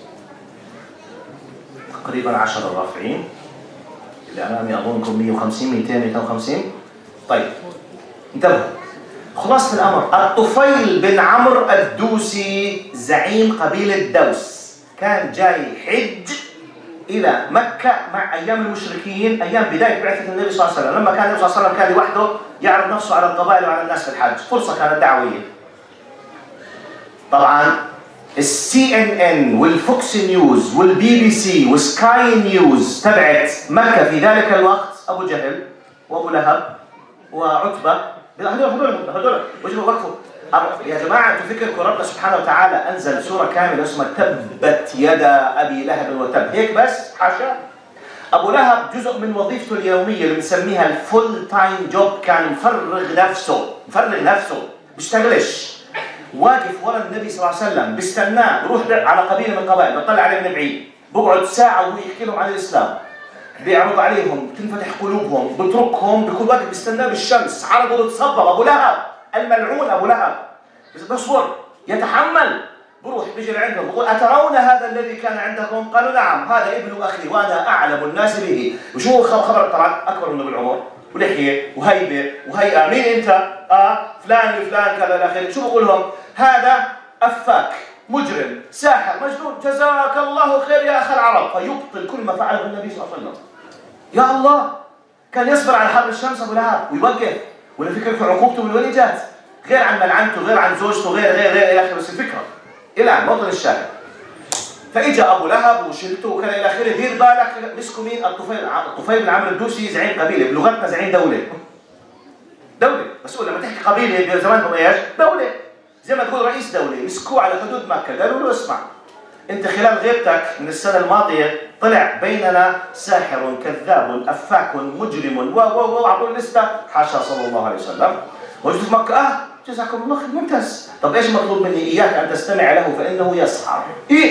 تقريبا 10 رافعين. اللي أمامي أظنكم 150 200 250. طيب انتبهوا، خلاصة الأمر الطفيل بن عمرو الدوسي زعيم قبيلة دوس كان جاي حج إلى مكة مع أيام المشركين، أيام بداية بعثة النبي صلى الله عليه وسلم، لما كان النبي صلى الله عليه وسلم كان لوحده يعرض نفسه على القبائل وعلى الناس في الحج، فرصة كانت دعوية. طبعا CNN والفوكس نيوز والBBC وسكاي نيوز تبعت مكة في ذلك الوقت أبو جهل وأبو لهب وعتبة، هذول وجبوا وقفوا. يا جماعة تفكركم ربنا سبحانه وتعالى أنزل سورة كاملة اسمها تبت يدا أبي لهب وتب هيك بس؟ حاشا. أبو لهب جزء من وظيفته اليومية اللي بنسميها الفول تايم جوب كان مفرغ نفسه بيشتغلش، واقف ورا النبي صلى الله عليه وسلم بيستناه، بروح على قبيلة من القبائل بطلع عليه من بعيد، بقعد ساعة وهو يحكي لهم عن الإسلام، بيعرض عليهم، تنفتح قلوبهم، بتركهم، بكل وقت بيستناه بالشمس، عرضه بتصبغ. أبو لهب الملعون أبو لهب بصبر يتحمل، بروح بيجي لعندهم بقول أترون هذا الذي كان عندكم؟ قالوا نعم هذا ابن أخي وأنا أعلم الناس به. وشو خبر؟ طبعا أكبر منه بالعمر ولحية وهيبة وهيئة. مين أنت؟ فلان كذا إلى آخره. شو بقول لهم؟ هذا أفاك مجرم ساحر مجنون، جزاك الله خير يا أخ العرب. فيبطل كل ما فعله النبي صلى الله عليه وسلم. يا الله، كان يصبر على حر الشمس أبو لهب ويوقف، ولا فكرة في عقوبته من وين جات؟ غير عن ملعنته، غير عن زوجته، غير إلى آخره. بس الفكرة إلى موطن الشاهد. فإجا أبو لهب وشلته وكذا إلى آخره. دير بالك مسكوا مين؟ الطفيل بن عمرو الدوسي زعيم قبيلة، بلغتنا زعيم دولة. بس لما تحكي قبيلة بزمانهم إيش؟ دولة. زي ما تقول رئيس دولة. مسكوه على حدود مكة، قالوا له اسمع، أنت خلال غيبتك من السنة الماضية طلع بيننا ساحر كذاب أفاك مجرم وعطوا لستة. حاشا صلى الله عليه وسلم. وجدت في مكة جزاكم الله خير ممتاز. طب ايش المطلوب مني؟ إياك أن تستمع له فإنه يسحر.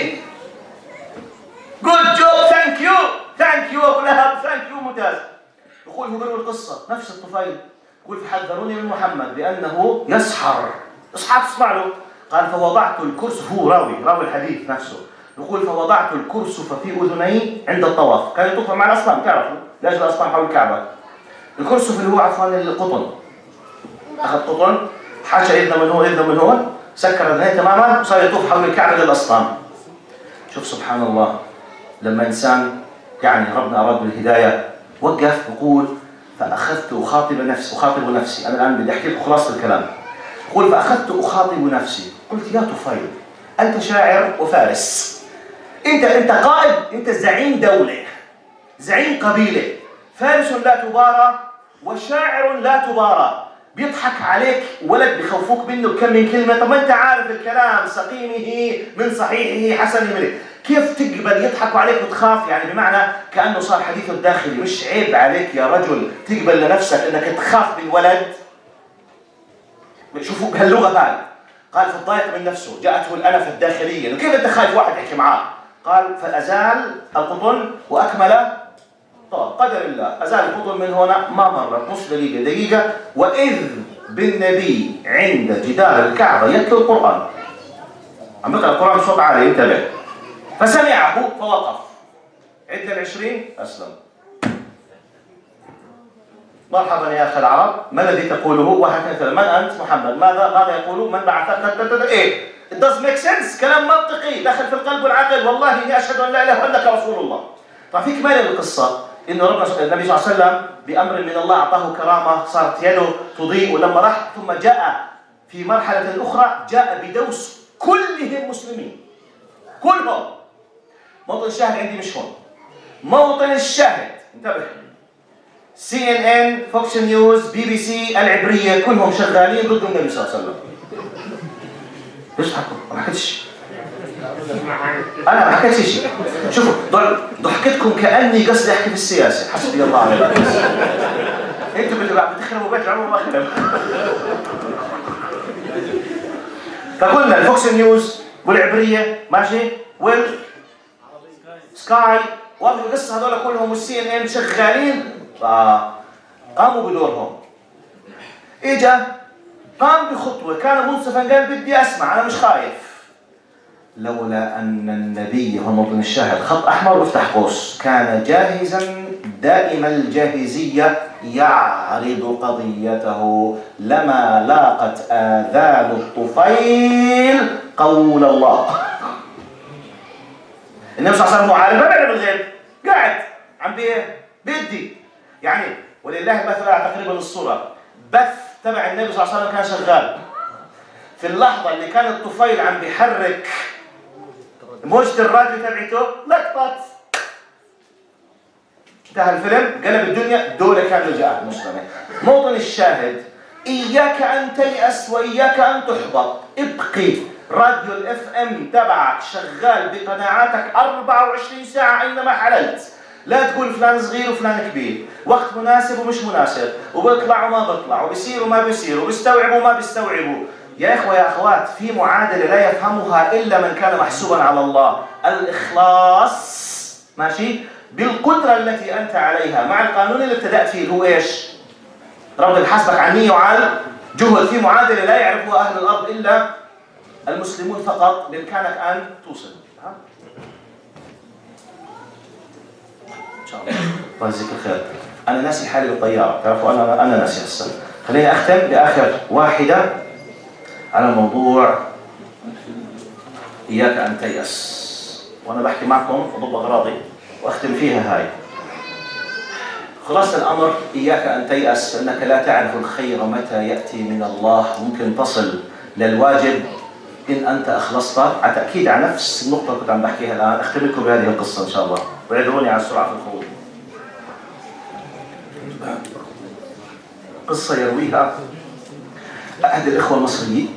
Good job, thank you أبو لهب، thank you ممتاز. يقول هو بيروي القصة نفس الطفيل، يقول فحذروني من محمد بأنه يسحر. اصحى تسمع له. قال فوضعت الكرسي، هو راوي الحديث نفسه، يقول فوضعت الكرسف في أذني عند الطواف. كان يطوف مع الأصنام، تعرفوا لأجل الأصنام حول الكعبة. الكرسف اللي هو عفوا القطن، أخذ قطن حاشا إذن من هون سكر اذنيه تماما وصار يطوف حول الكعبة للأصنام. شوف سبحان الله، لما إنسان يعني ربنا أراد بالهداية وقف يقول فأخذت أخاطب نفسي. أنا الآن بدي أحكي لكم خلاصة الكلام. يقول فأخذت أخاطب نفسي، قلت يا طفيل أنت شاعر وفارس، أنت قائد، أنت زعيم دولة، زعيم قبيلة، فارس لا تبارى وشاعر لا تبارى، بيضحك عليك ولد بخوفوك منه بكم من كلمة، طب ما انت عارف الكلام سقيمه من صحيحه حسنه منه، كيف تقبل يضحكوا عليك وتخاف؟ يعني بمعنى كأنه صار حديثه الداخلي، مش عيب عليك يا رجل تقبل لنفسك انك تخاف من ولد؟ شوفوا بهاللغة هاي، قال فالضايق من نفسه جاءته الأنف الداخلية، كيف انت خايف واحد يحكي معاه؟ قال فأزال القطن وأكمل طب قدر الله، أزال القطن من هنا، ما مرت نص دقيقة وإذ بالنبي عند جدار الكعبة يتلو القرآن، عم يقرأ القرآن بصوت عالي، انتبه، فسمعه فوقف، عد 20 أسلم. مرحبا يا أخي العرب، ما الذي تقوله؟ واحد اثنين ثلاثة، من أنت؟ محمد. ماذا يقول؟ من بعثك؟ إيه؟ It does make sense، كلام منطقي دخل في القلب والعقل، والله إني أشهد أن لا إله إلا أنك رسول الله. طبعا في كمال القصة إنه ربنا النبي صلى الله عليه وسلم بأمر من الله أعطاه كرامة، صارت يده تضيء، ولما راح ثم جاء في مرحلة أخرى جاء بدوس كلهم مسلمين كلهم. موطن الشاهد عندي مش هون، موطن الشاهد انتبه، CNN، فوكس نيوز، BBC، العبرية، كلهم شغالين ضد النبي صلى الله عليه وسلم. ليش تضحكوا؟ ما حكيتش. أنا ما حكيتش شيء. شوفوا ضحكتكم كأني قصدي أحكي في السياسة، حسبي الله عليك. أنتوا بتخربوا بيت العمر ما خرب. فقلنا الفوكس نيوز والعبرية ماشي سكاي وقت القصة هذول كلهم والCNN شغالين، قاموا بدورهم. اجا قام بخطوة، كان منصفا قال بدي اسمع، انا مش خايف. لولا ان النبي هو موطن الشاهد، خط احمر وافتح قوس، كان جاهزا دائم الجاهزية يعرض قضيته، لما لاقت آذان الطفيل قول الله. النبي صلى الله عليه وسلم عالم ما بيعلم الغيب، قاعد عم بيدي يعني، ولله المثل تقريبا الصورة، بث تبع النبي صلى الله عليه وسلم كان شغال. في اللحظة اللي كان الطفيل عم بيحرك موجة الراديو تبعته لقطت، انتهى الفيلم، قلب الدنيا، دولة كاملة جاءت مسلمة. موطن الشاهد، إياك أن تيأس وإياك أن تحبط، ابقي راديو الFM تبعك شغال بقناعاتك 24 ساعة أينما حللت، لا تقول فلان صغير وفلان كبير، وقت مناسب ومش مناسب، وبيطلع وما بيطلع، وبيصير وما بيصير، وبيستوعبوا وما بيستوعبوا. يا إخوة يا أخوات، في معادلة لا يفهمها إلا من كان محسوبا على الله، الإخلاص ماشي بالقدرة التي أنت عليها مع القانون اللي ابتدأت فيه، هو إيش؟ ربنا بيحاسبك على النية وعلى الجهد. في معادلة لا يعرفها أهل الأرض إلا المسلمون فقط، بإمكانك أن توصل. إن شاء الله. الله يجزيك الخير. أنا ناسي حالي بالطيارة، تعرفوا أنا ناسي هسه. خليني أختم بآخر واحدة على موضوع إياك أن تيأس، وأنا بحكي معكم وضب أغراضي وأختم فيها هاي. خلاصة الأمر إياك أن تيأس، فإنك لا تعرف الخير متى يأتي من الله، ممكن تصل للواجب إن أنت أخلصت. على تأكيد على نفس النقطة اللي كنت عم بحكيها الآن، أختم لكم بهذه القصة إن شاء الله، واعذروني على سرعة الخروج. قصة يرويها أحد الإخوة المصريين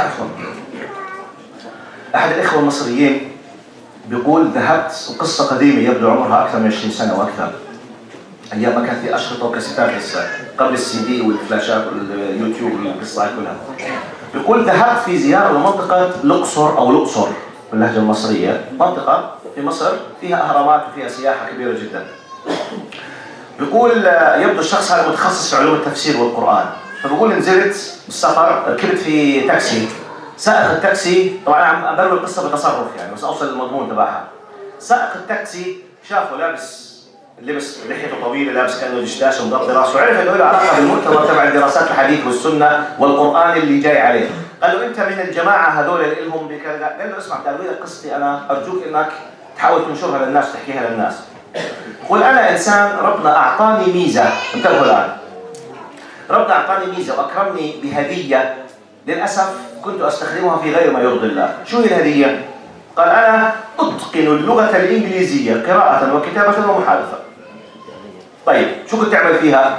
أحد الإخوة المصريين بيقول ذهبت، وقصة قديمة يبدو عمرها أكثر من 20 سنة وأكثر، أيام ما كان في أشرطة وكاسيتات لسه، قبل الCD والفلاشات واليوتيوب والقصة كلها. بيقول ذهبت في زيارة لمنطقة الأقصر أو الأقصر باللهجة المصرية، منطقة في مصر فيها أهرامات وفيها سياحة كبيرة جدا. بيقول يبدو الشخص هذا متخصص في علوم التفسير والقرآن، فبقول نزلت بالسفر، ركبت في تاكسي، سائق التاكسي طبعا انا عم بروي القصه بتصرف يعني بس اوصل للمضمون تبعها. سائق التاكسي شافه لابس لحيته طويله، لابس كانه دشداش ومغطي راسه، وعرف انه له علاقه بالمحتوى تبع دراسات الحديث والسنه والقران اللي جاي عليه. قال له انت من الجماعه هذول اللي لهم بكذا؟ قال له اسمع بدي اروي لك قصتي، انا ارجوك انك تحاول تنشرها للناس تحكيها للناس. قل انا انسان ربنا اعطاني ميزه، انتبهوا الان، ربنا اعطاني ميزه واكرمني بهديه، للاسف كنت استخدمها في غير ما يرضي الله. شو هي الهديه؟ قال انا اتقن اللغه الانجليزيه قراءه وكتابه ومحادثه. طيب شو كنت تعمل فيها؟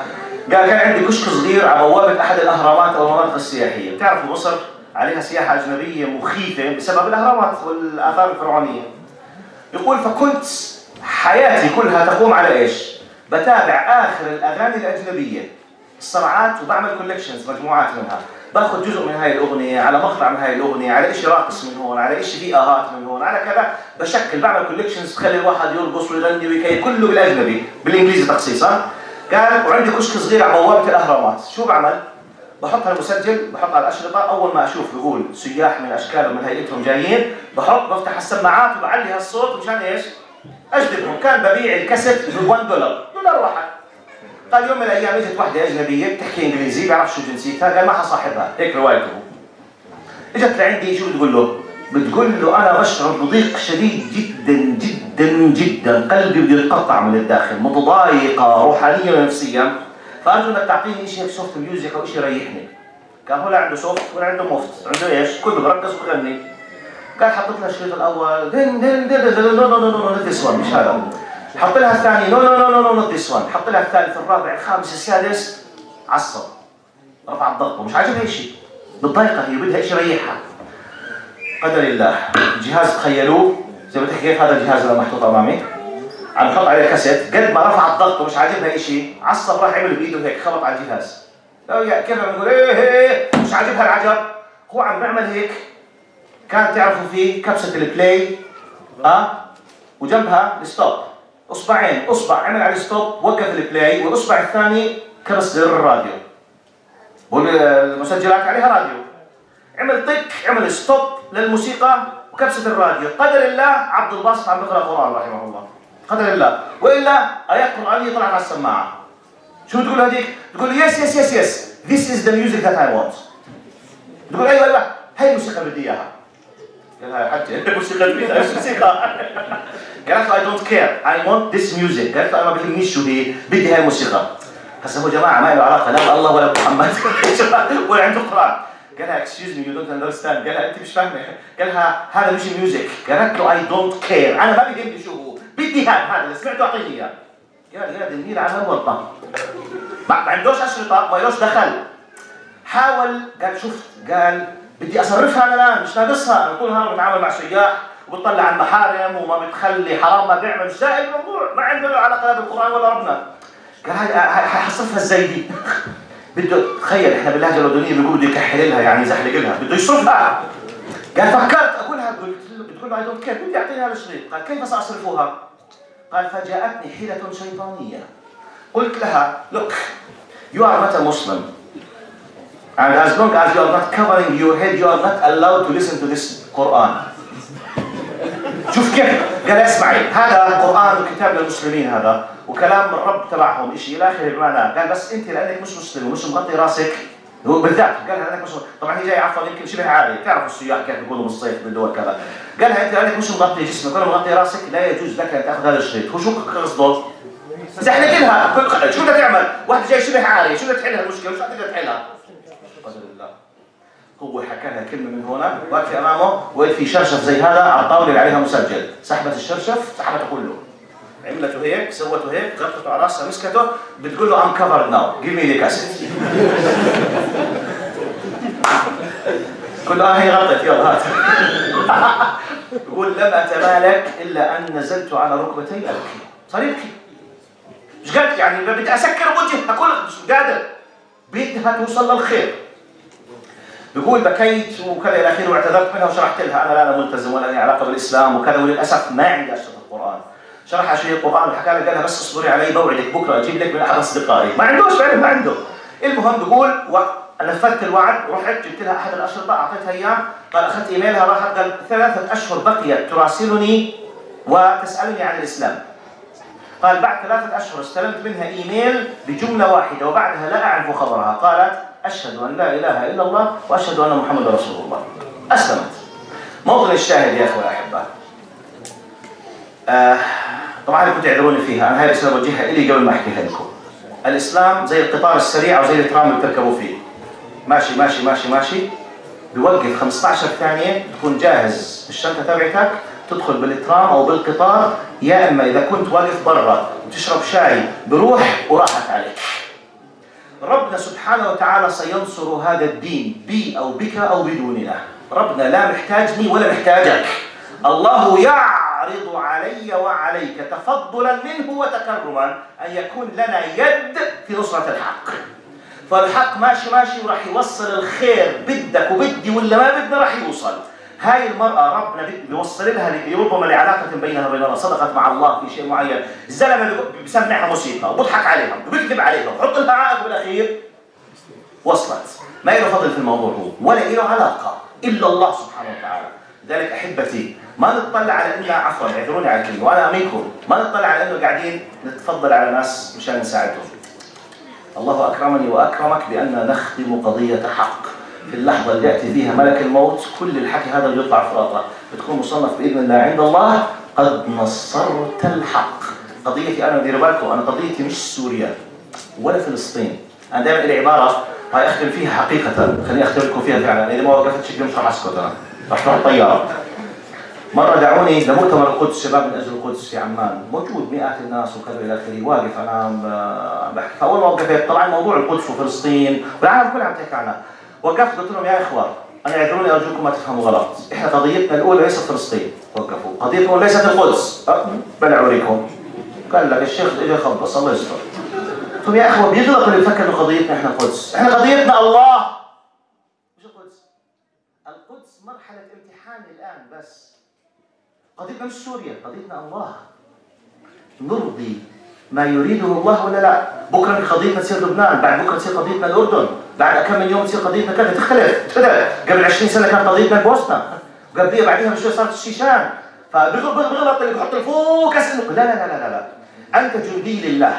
قال كان عندي كشك صغير على بوابة أحد الأهرامات أو المناطق السياحية. بتعرفوا مصر عليها سياحة أجنبية مخيفة بسبب الأهرامات والآثار الفرعونية. يقول فكنت حياتي كلها تقوم على إيش؟ بتابع آخر الأغاني الأجنبية الصرعات وبعمل كولكشنز مجموعات منها، باخذ جزء من هاي الأغنية على مقطع من هاي الأغنية على إشي راقص من هون على إشي فيه آهات من هون على كذا، بشكل بعمل كولكشنز تخلي الواحد يرقص ويغني ويكي كله بالأجنبي بالإنجليزي تخصيصا. قال وعندي كشك صغير على بوابة الأهرامات. شو بعمل؟ بحط على المسجل، بحط على الأشرطة، أول ما أشوف بقول سياح من أشكالهم من هيئتهم جايين بفتح السماعات وبعلي هالصوت مشان إيش؟ أجذبهم. كان ببيع الكاسيت ب $1 دولار واحد. قال يوم من الأيام اجت واحدة أجنبية بتحكي إنجليزي بيعرف شو جنسيتها، قال ما حصاحبها، هيك روايته. اجت لعندي شو بتقول له؟ بتقول له أنا بشعر بضيق شديد جدا جدا جدا، قلبي بده يتقطع من الداخل، متضايقة روحانيا ونفسيا، فأرجو إنك تعطيني شيء هيك سوفت ميوزك أو شيء يريحني. كان هو لا عنده سوفت ولا عنده مفت، عنده إيش؟ كله برقص وبغني. قال حطيت لها الشريط الأول دن دن دن دن نو نو نو نو نو ذيس وان مش هذا. حط لها الثاني نو نو نو نو نو نو ذيس وان. حط لها الثالث الرابع الخامس السادس، عصب رفع الضغط ومش عاجبها شيء، متضايقة هي بدها شيء يريحها. قدر الله الجهاز تخيلوه زي ما تحكي كيف هذا الجهاز اللي محطوط امامي عم بحط عليه كاسيت، قد ما رفع الضغط ومش عاجبها شيء عصب راح عمل بايده هيك خبط على الجهاز. كيف عم نقول ايه مش عاجبها العجب، هو عم بيعمل هيك. كان تعرفوا في كبسه البلاي وجنبها الستوب، اصبعين، اصبع عمل على الستوب وقف البلاي والاصبع الثاني كبس زر الراديو والمسجلات عليها راديو، عمل طك عمل ستوب للموسيقى وكبسه الراديو. قدر الله عبد الباسط عم بقرا قران رحمه الله، قدر الله، والا ايات قرانيه طلعت على السماعه. شو بتقول هذيك؟ تقول يس يس يس يس this is the music that I want. تقول ايوه ايوه هي الموسيقى بدي اياها. قال لها يا حجه الموسيقى بدي ايش موسيقى؟ قالت له I don't care I want this music. قالت له انا ما بهمنيش شو هي، بدي هاي الموسيقى. هسه هو جماعه ما له علاقه لا الله ولا محمد ولا عنده قران. قال لها excuse me you don't understand. قال لها انت مش فاهمه. قال لها هذا مش ميوزك. قالت له I don't care انا ما بهمني شو هو، بدي هذا اللي سمعته اعطيني اياه. قال يا دنيل على الورطه، ما عندوش اشرطه ما لهوش دخل. حاول قال شفت، قال بدي اصرفها انا الان مش ناقصها، انا طول النهار بتعامل مع سياح وبطلع على المحارم وما بتخلي حرام ما بيعمل، مش داعي الموضوع ما عنده علاقه لا بالقران ولا ربنا. قال حصرفها ازاي دي؟ بده تخيل احنا باللهجه الاردنيه بيقولوا بده يكحل لها يعني يزحلق لها، بده يصرفها. قال فكرت اقولها، بتقول له اي دونت كير، بدي اعطيها الشريط. قال كيف ساصرفها؟ قال فجاءتني حيله شيطانيه. قلت لها look you are not a Muslim and as long as you are not covering your head you are not allowed to listen to this Quran. شوف كيف قال اسمعي هذا قرآن وكتاب للمسلمين هذا وكلام الرب تبعهم شيء الى اخره بمعنى. قال بس انت لانك مش مسلم ومش مغطي راسك، هو بالذات قال لها لانك مش، طبعا هي جايه عفوا يمكن شبه عادي، تعرفوا السياح كيف بيقولوا بالصيف بالدول كذا. قال لها انت لانك مش مغطي جسمك ولا مغطي راسك لا يجوز لك ان تاخذ هذا الشريط. هو شو قصده؟ زحلق لها شو بدها تعمل؟ واحده جاي شبه عاريه شو بدها تحلها المشكله؟ مش بدها تحلها. قدر الله هو حكى لها كلمه من هنا واقفه امامه وقال في شرشف زي هذا على الطاوله اللي عليها مسجل، سحبت الشرشف سحبته كله، عملته هيك سوته هيك غطته على راسها مسكته بتقول له I'm covered now give me the cassette. قل له هي غطت يلا هات. يقول لم اتمالك الا ان نزلت على ركبتي ابكي، صار يبكي مش قادر يعني بدي اسكر وجهي اقول مش قادر بدها توصل للخير. بيقول بكيت وكذا الى اخره واعتذرت منها وشرحت لها انا لا ملتزم ولا لي علاقه بالاسلام وكذا وللاسف ما عندي اشرطه القران. شرحها شيء القران وحكى لها قال لها بس اصبري علي بوعدك بكره اجيب لك من احد اصدقائي، ما عندوش فعلا ما عنده. المهم بيقول نفذت الوعد ورحت جبت لها احد الاشرطه اعطيتها اياه، قال اخذت ايميلها راحت قال 3 أشهر بقيت تراسلني وتسالني عن الاسلام. قال بعد 3 أشهر استلمت منها ايميل بجمله واحده وبعدها لا اعرف خبرها، قالت اشهد ان لا اله الا الله واشهد ان محمدا رسول الله. اسلمت. موطن الشاهد يا اخوه الاحباء. طبعا كنت تعذروني فيها، انا هاي الرساله بوجهها الي قبل ما احكيها لكم. الاسلام زي القطار السريع او زي الترام اللي بتركبوا فيه. ماشي ماشي ماشي ماشي بيوقف 15 ثانيه تكون جاهز بالشنطه تبعتك تدخل بالترام او بالقطار، يا اما اذا كنت واقف برا وتشرب شاي بروح وراحت عليك. ربنا سبحانه وتعالى سينصر هذا الدين بي أو بك أو بدوننا. ربنا لا محتاجني ولا محتاجك. الله يعرض علي وعليك تفضلا منه وتكرما أن يكون لنا يد في نصرة الحق. فالحق ماشي وراح يوصل الخير، بدك وبدي ولا ما بدنا راح يوصل. هاي المرأة ربنا بيوصل لها ربما لعلاقة بينها وبين الله، صدقت مع الله في شيء معين، الزلمة بسمعها موسيقى وبضحك عليها وبكذب عليها وبحط لها عائق بالأخير وصلت. ما له فضل في الموضوع هو ولا له علاقة إلا الله سبحانه وتعالى. لذلك أحبتي ما نطلع على إننا عفوا اعذروني على الكلمة وأنا أمينكم، ما نطلع على إنه قاعدين نتفضل على ناس مشان نساعدهم. الله أكرمني وأكرمك بأن نخدم قضية حق. في اللحظة اللي يأتي فيها ملك الموت كل الحكي هذا اللي يطلع في راسه بتكون مصنف بإذن الله عند الله قد نصرت الحق. قضيتي أنا ديروا بالكم، أنا قضيتي مش سوريا ولا فلسطين. أنا دائما لي عبارة هاي أختم فيها حقيقة، خليني أختبركم فيها فعلا. إذا ما وقفت شكلي مش راح أسكت، أنا راح تروح الطيارة. مرة دعوني لمؤتمر القدس، شباب من أجل القدس في عمان، موجود مئات الناس وكذا إلى آخره، واقف أنا بحكي. فأول ما وقفت طبعا موضوع القدس وفلسطين والعالم كله عم تحكي عنها. وقفت قلت لهم يا إخوة أنا اعذروني أرجوكم ما تفهموا غلط، إحنا قضيتنا الأولى ليست فلسطين، وقفوا، قضيتنا الأولى ليست القدس، بلا أوريكم. قال لك الشيخ إجا خبص الله يستر. قلت لهم يا إخوة بيغلط اللي بفكر إنه قضيتنا إحنا القدس، إحنا قضيتنا الله. مش القدس. القدس مرحلة امتحان الآن بس. قضيتنا مش سوريا، قضيتنا الله. نرضي ما يريده الله ولا لا؟ بكره قضيتنا تصير لبنان، بعد بكره تصير قضيتنا الأردن، بعد كم من يوم تصير قضيتنا كذا، تختلف. قبل 20 سنة كانت قضيتنا البوسنة، وقبليها بعديها بشوي صارت الشيشان. فبغلط اللي بحط الفوكس انه لا أنت جندي لله.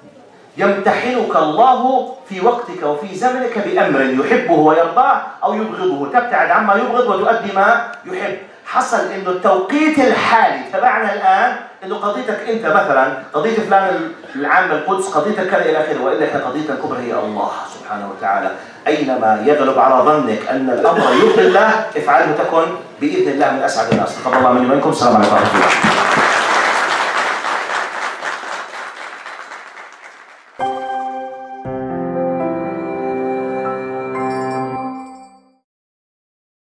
يمتحنك الله في وقتك وفي زمنك بأمر يحبه ويرضاه أو يبغضه، تبتعد عما يبغض وتؤدي ما يحب. حصل انه التوقيت الحالي تبعنا الان انه قضيتك انت مثلا، قضيه فلان العام القدس، قضيتك كذا الى اخره، والا احنا قضيتنا الكبرى هي الله سبحانه وتعالى. اينما يغلب على ظنك ان الامر يرضي الله افعله تكن باذن الله من اسعد الناس. تقبل الله مني ومنكم. السلام عليكم ورحمه الله.